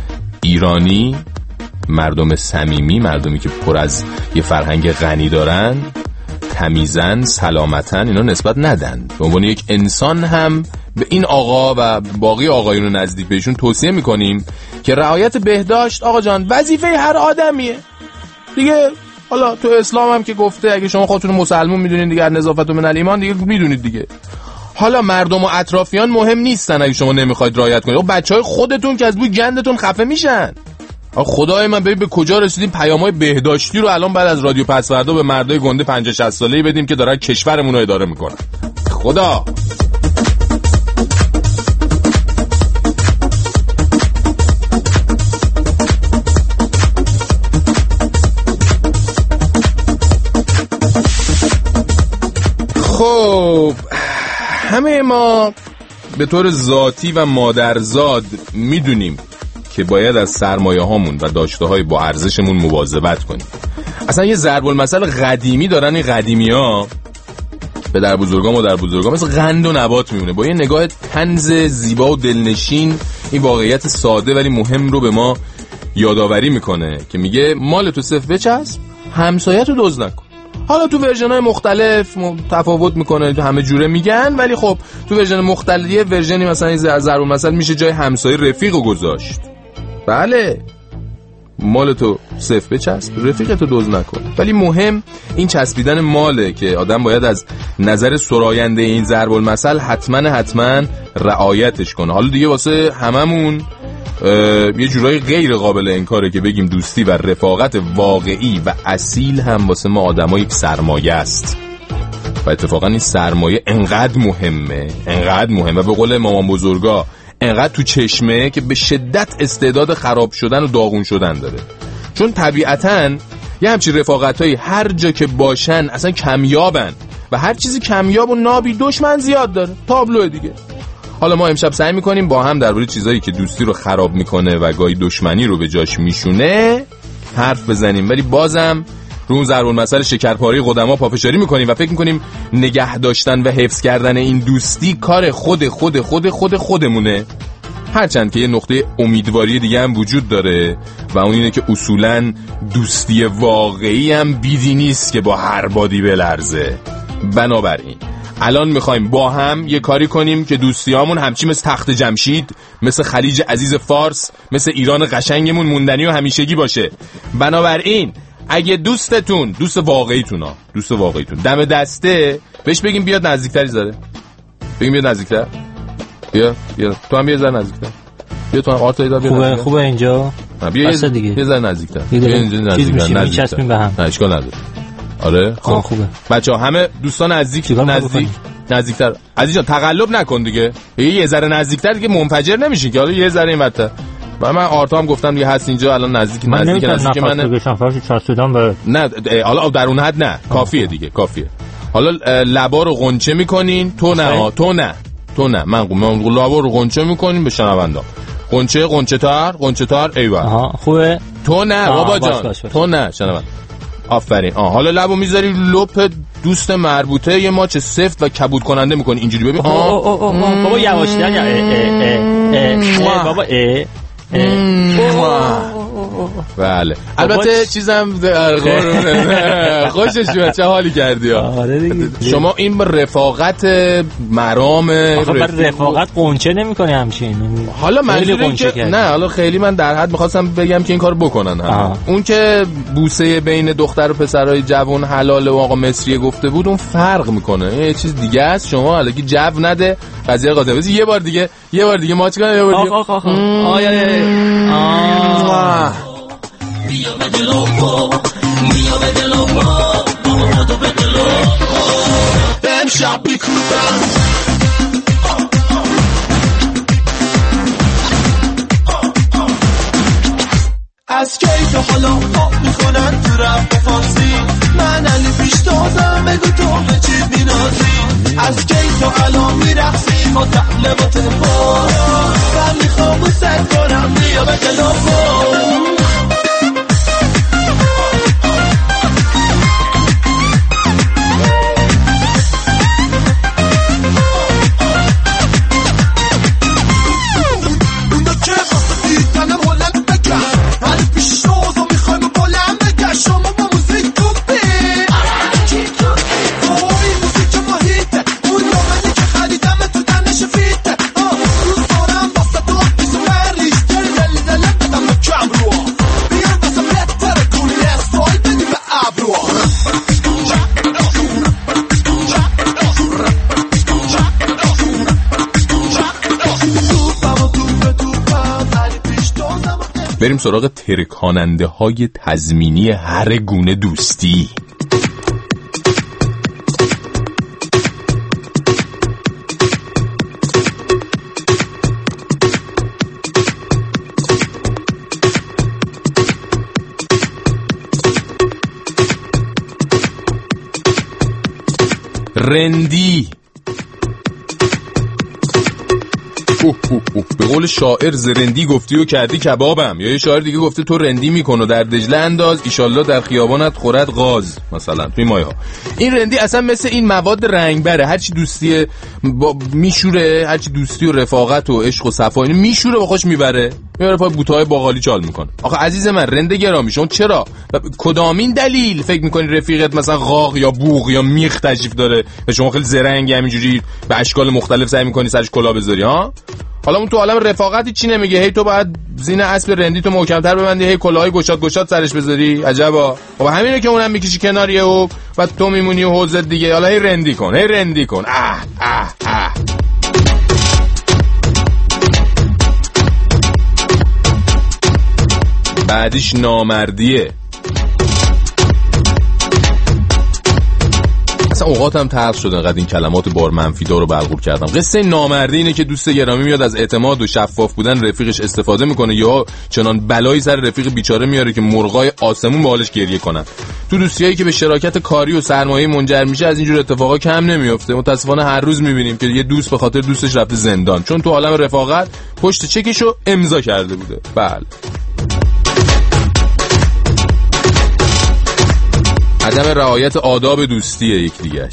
Speaker 3: ایرانی، مردم صمیمی، مردمی که پر از یه فرهنگ غنی دارن، تمیزن، سلامتن، اینا نسبت ندن. به عنوان یک انسان هم به این آقا و باقی آقایون نزدیک بهشون توصیه میکنیم که رعایت بهداشت آقا جان وظیفه هر آدمیه دیگه. حالا تو اسلام هم که گفته اگه شما خودتون مسلمون میدونین دیگه نظافت من الایمان دیگه میدونید دیگه. حالا مردم و اطرافیان مهم نیستن اگه شما نمیخواید رعایت کنید. بچهای خودتون که از بوی گندتون خفه میشن. خدای من ببین به کجا رسیدیم. پیام‌های بهداشتی رو الان بعد از رادیو پسوردا به مردای گنده 50 60 ساله‌ای بدیم که دارن کشورمون رو اداره میکنن. خدا خب همه ما به طور ذاتی و مادرزاد میدونیم که باید از سرمایه هامون و داشته های با ارزشمون مواظبت کنیم. اصلا یه ضرب المثل قدیمی دارن این قدیمی ها، به در بزرگا مادر بزرگا، مثل قند و نبات میمونه. با یه نگاه طنز زیبا و دلنشین این واقعیت ساده ولی مهم رو به ما یادآوری میکنه که میگه مال تو صفر بچسب، همسایه تو دزد نکن. حالا تو ورژن‌های مختلف تفاوت میکنه، تو همه جوره میگن، ولی خب تو ورژن مختلفی ورژنی مثلا این ضرب المثل میشه جای همسایه رفیقو گذاشت. بله، مال تو صفر بچسب، رفیق تو دزد نکن. ولی مهم این چسبیدن ماله که آدم باید از نظر سراینده این ضرب المثل حتما رعایتش کنه. حالا دیگه واسه هممون یه جورایی غیر قابل انکاره که بگیم دوستی و رفاقت واقعی و اصیل هم واسه ما آدم‌ها یک سرمایه است و اتفاقا این سرمایه انقدر مهمه و به قول مامان بزرگا انقدر تو چشمه که به شدت استعداد خراب شدن و داغون شدن داره. چون طبیعتاً یه همچین رفاقتایی هر جا که باشن اصلا کمیابن و هر چیزی کمیاب و نابی دشمن زیاد داره. تابلو دیگه. حالا ما امشب سعی میکنیم با هم درباره چیزایی که دوستی رو خراب میکنه و گاهی دشمنی رو به جاش میشونه حرف بزنیم، ولی بازم رو اون ضرب المثل شکرپاره قدما پافشاری میکنیم و فکر میکنیم نگه داشتن و حفظ کردن این دوستی کار خودمونه. هرچند که یه نقطه امیدواری دیگه هم وجود داره و اون اینه که اصولاً دوستی واقعی هم بیدی نیست که با هر بادی بلرزه. بنابراین الان میخوایم با هم یه کاری کنیم که دوستیامون همچی مثل تخت جمشید، مثل خلیج عزیز فارس، مثل ایران قشنگمون موندنی و همیشگی باشه. بنابراین اگه دوستتون، دوست واقعیتون دم دسته، بهش بگیم بیاد نزدیکتری زاره. بگیم بیاد نزدیکتر. بیا تو هم بیا زر نزدیکتر. بیا تو هم آرتایی دار بیا.
Speaker 6: خوبه اینجا.
Speaker 3: بیا یه زر نزدیکتر. بیا اینجا نزدیکتر.
Speaker 6: میچسبیم به هم.
Speaker 3: نه اشکال نداره. آره خب خوبه. بچه‌ها همه دوستان نزدیکتر. عزیز جان تقلب نکن دیگه. یه ذره نزدیکتر دیگه منفجر نمیشین که حالا یه ذره اینورتر. و من آرتا هم گفتم دیگه هست اینجا الان نزدیک منه. نه حالا در اون حد نه. کافیه دیگه کافیه. حالا لبا رو قنچه میکنین. تو نه من لبا رو قنچه میکنین به شنوندا. قنچه تر ایوه. خوبه. تو نه بابا جان. تو نه شنوندا. آفرین. حالا لبو میذاری لپ دوست مربوطه یه ماچ سفت و کبود کننده میکنی اینجوری ببین.
Speaker 6: بابا یواشتر بابا
Speaker 3: بله البته چیزم خوشش میاد. چه حالی کردی شما این رفاقت مرام
Speaker 6: رفاقت قنچه نمیکنی همچین.
Speaker 3: حالا منظورم که نه حالا خیلی من در حد میخواستم بگم که این کار بکنن اون که بوسه بین دختر و پسرای جوان حلاله و آقا مصری گفته بود اون فرق میکنه یه چیز دیگه است. شما الکی جو نده قضیه قاطع یه بار دیگه ماچ کن یه بار دیگه
Speaker 5: بیا به دلو امشب میکوبم از کی تا حالا پاپ میکنن تو رپ فارسی من علی پیش تازم بگو تو به چی بینازی از کی تا الان میرخصی با تحله با تلفون من میخوام ست کنم بیا به دلو
Speaker 3: بریم سراغ ترکاننده های تضمینی هر گونه دوستی. رندی به قول شاعر زرندی گفتی و کردی کبابم. یا یه شاعر دیگه گفته تو رندی میکن و در دجله انداز ایشالله در خیابانت خورد غاز مثلا توی مایه ها. این رندی اصلا مثل این مواد رنگبره. هرچی دوستی میشوره، هرچی دوستی و رفاقت و عشق و صفا اینو میشوره و خوش میبره پای بوتهای باقالی چال میکنه. آخه عزیز من رند گرامی شما چرا کدامین دلیل فکر میکنی رفیقت مثلا قاق یا بوق یا میخ تشریف داره و شما خیلی زرنگ همینجوری به اشکال مختلف سعی میکنی سرش کلا بذاری ها؟ حالا اون تو عالم رفاقتی چی نمیگه هی تو باید زین اسب رندی تو محکم‌تر ببندی هی کلاهای گشاد سرش بذاری. عجبا. خب همینه که اونم میکشی کناریه و بعد تو میمونی و حوزت دیگه. حالا هی رندی کن بعدیش نامردیه. اصلا اوقاتم تلخ شد انقدر این کلمات بار منفی‌دار رو بلغور کردم. قصه نامردی اینه که دوست گرامی میاد از اعتماد و شفاف بودن رفیقش استفاده میکنه یا چنان بلایی سر رفیق بیچاره میاره که مرغای آسمون به حالش گریه کنن. تو دوستیایی که به شراکت کاری و سرمایه منجر میشه از اینجور اتفاقا کم نمیافته. متاسفانه هر روز میبینیم که یه دوست به خاطر دوستش رفته زندان چون تو عالم رفاقت پشت چکشو امضا کرده بوده. بله. عدم رعایت آداب دوستیه یک دیگه‌اش.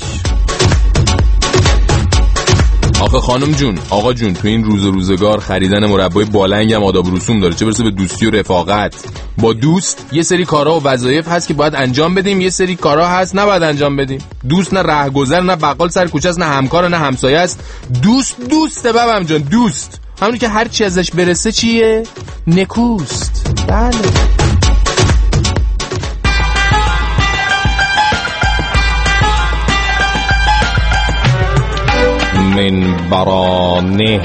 Speaker 3: آخه خانم جون، آقا جون، تو این روزگار خریدن مربای بالنگ هم آداب و رسوم داره، چه برسه به دوستی و رفاقت. با دوست یه سری کارها و وظایف هست که باید انجام بدیم، یه سری کارها هست نباید انجام بدیم. دوست نه رهگذر، نه بقال سر کوچه است، نه همکار، نه همسایه است. دوسته بابم جان، دوست همونی که هر چی ازش برسه چیه؟ نکوست. بله. من برانه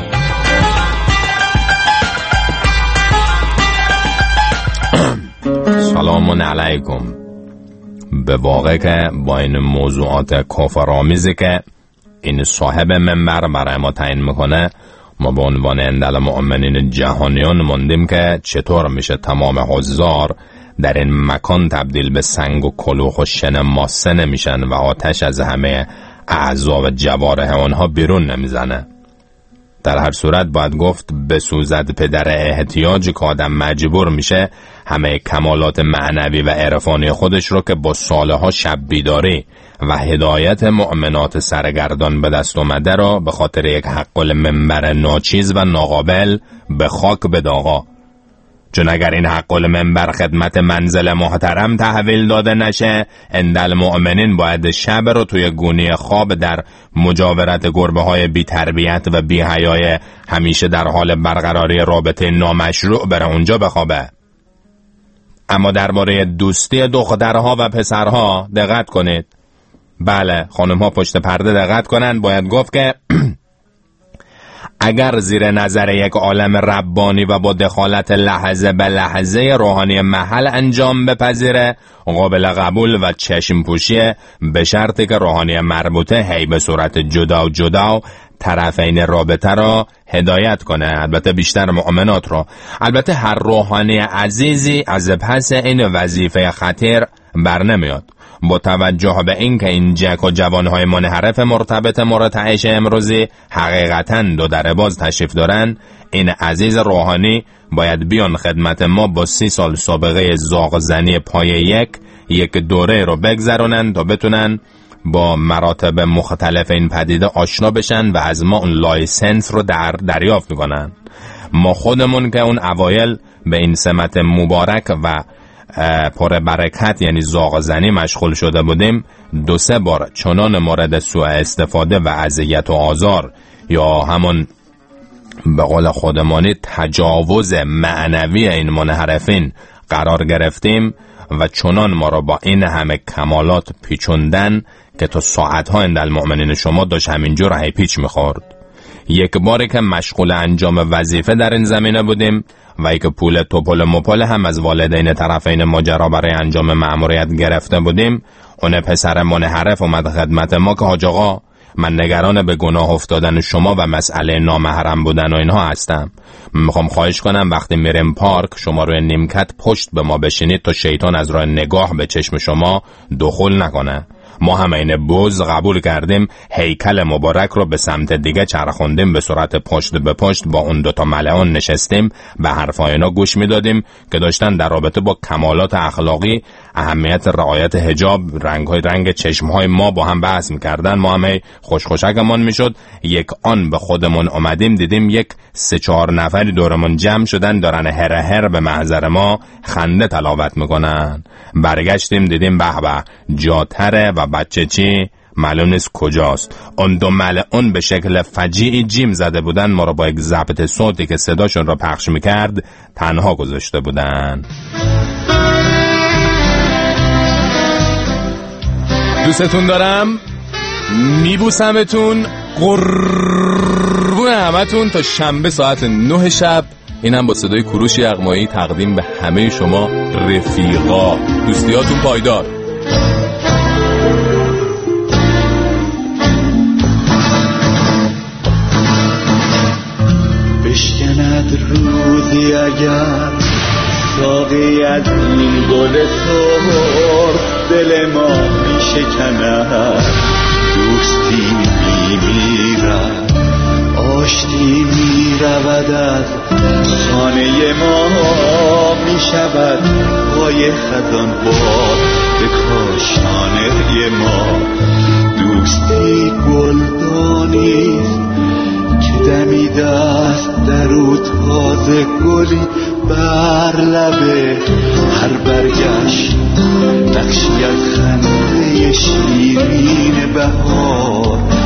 Speaker 3: سلام علیکم. به واقع که با این موضوعات کفرآمیزی که این صاحب منبر برای ما تعیین میکنه، ما به عنوان اندل مؤمنین جهانیان موندیم که چطور میشه تمام حضار در این مکان تبدیل به سنگ و کلوخ و شن ماسه نمیشن و آتش از همه اعضا و جوارح اونها بیرون نمیزنه. در هر صورت باید گفت بسوزد پدر احتیاج که آدم مجبور میشه همه کمالات معنوی و عرفانی خودش رو که با سالها شب بیداری و هدایت مؤمنات سرگردان به دست اومده رو به خاطر یک حق المنبر ناچیز و ناقابل به خاک بداغا. چون اگر این حق المنبر خدمت منزل محترم تحویل داده نشه، اندل مؤمنین باید شب رو توی گونی خواب در مجاورت گربه های بی تربیت و بی حیای همیشه در حال برقراری رابطه نامشروع بره اونجا بخوابه. اما درباره دوستی دخترها و پسرها دقت کنید. بله، خانم‌ها پشت پرده دقت کنن. باید گفت که اگر زیر نظر یک عالم ربانی و با دخالت لحظه به لحظه روحانی محل انجام بپذیره، قابل قبول و چشم پوشیه، به شرطی که روحانی مربوطه هی به صورت جدا طرفین رابطه را هدایت کنه، البته بیشتر مؤمنات را. البته هر روحانی عزیزی از پس این وظیفه خطیر بر نمیاد. با توجه به این که این جک و جوانهای منحرف مرتبط مرتعش امروزی حقیقتاً دو در باز تشریف دارن، این عزیز روحانی باید بیان خدمت ما با 30 سال سابقه زاغ زنی پای یک دوره رو بگذرونن تا بتونن با مراتب مختلف این پدیده آشنا بشن و از ما اون لایسنس رو دریافت کنن. ما خودمون که اون اوایل به این سمت مبارک و پر برکت یعنی زاغ زنی مشغول شده بودیم، 2-3 بار چنان مورد سوء استفاده و اذیت و آزار یا همون به قول خودمانی تجاوز معنوی این منحرفین قرار گرفتیم و چنان ما را با این همه کمالات پیچوندن که تا ساعتها اندل مؤمنین شما داشت همینجور هی پیچ میخورد. یک باری که مشغول انجام وظیفه در این زمینه بودیم و یک پول توپل مپل هم از والدین طرفین ماجرا برای انجام مأموریت گرفته بودیم، اون پسر منحرف اومد خدمت ما که حاج آقا، من نگران به گناه افتادن شما و مسئله نامحرم بودن و اینها هستم. میخوام خواهش کنم وقتی میریم پارک شما روی نیمکت پشت به ما بشینید تا شیطان از راه نگاه به چشم شما دخول نکنه. ما هم این بوز قبول کردیم، هیکل مبارک رو به سمت دیگه چرخوندیم، به صورت پشت به پشت با اون 2 ملعون نشستیم، به حرفای اینا گوش میدادیم که داشتن در رابطه با کمالات اخلاقی، اهمیت رعایت حجاب، رنگ چشمهای ما با هم بحث میکردن. ما هم خوشخوشکمون میشد. یک آن به خودمون اومدیم دیدیم یک 3-4 نفری دورمون جمع شدن دارن هر به محضر ما خنده تلاوت میکنن. برگشتیم دیدیم به به جاتره و بچه چی معلوم نیست کجاست. اون 2 ملعون به شکل فجیعی جیم زده بودن، ما رو با یک ضبط صوتی که صداشون رو پخش میکرد تنها گذاشته بودن. دوستتون دارم، میبوسمتون، قربون همتون. تا شنبه ساعت 9 شب اینم با صدای کوروش یغمایی تقدیم به همه شما رفیقا. دوستیاتون پایدار.
Speaker 9: روزی اگر ساقی از این گل سرخ دل ما می شکند، دوستی می میرد، آشتی می رود، از خانه ما می شود پای خزان باد به کاشانه ما. دوستی گلدانیست که دمیده است در او تازه گلی بر لبه هر برگشت نقشی از خنده شیرین بهار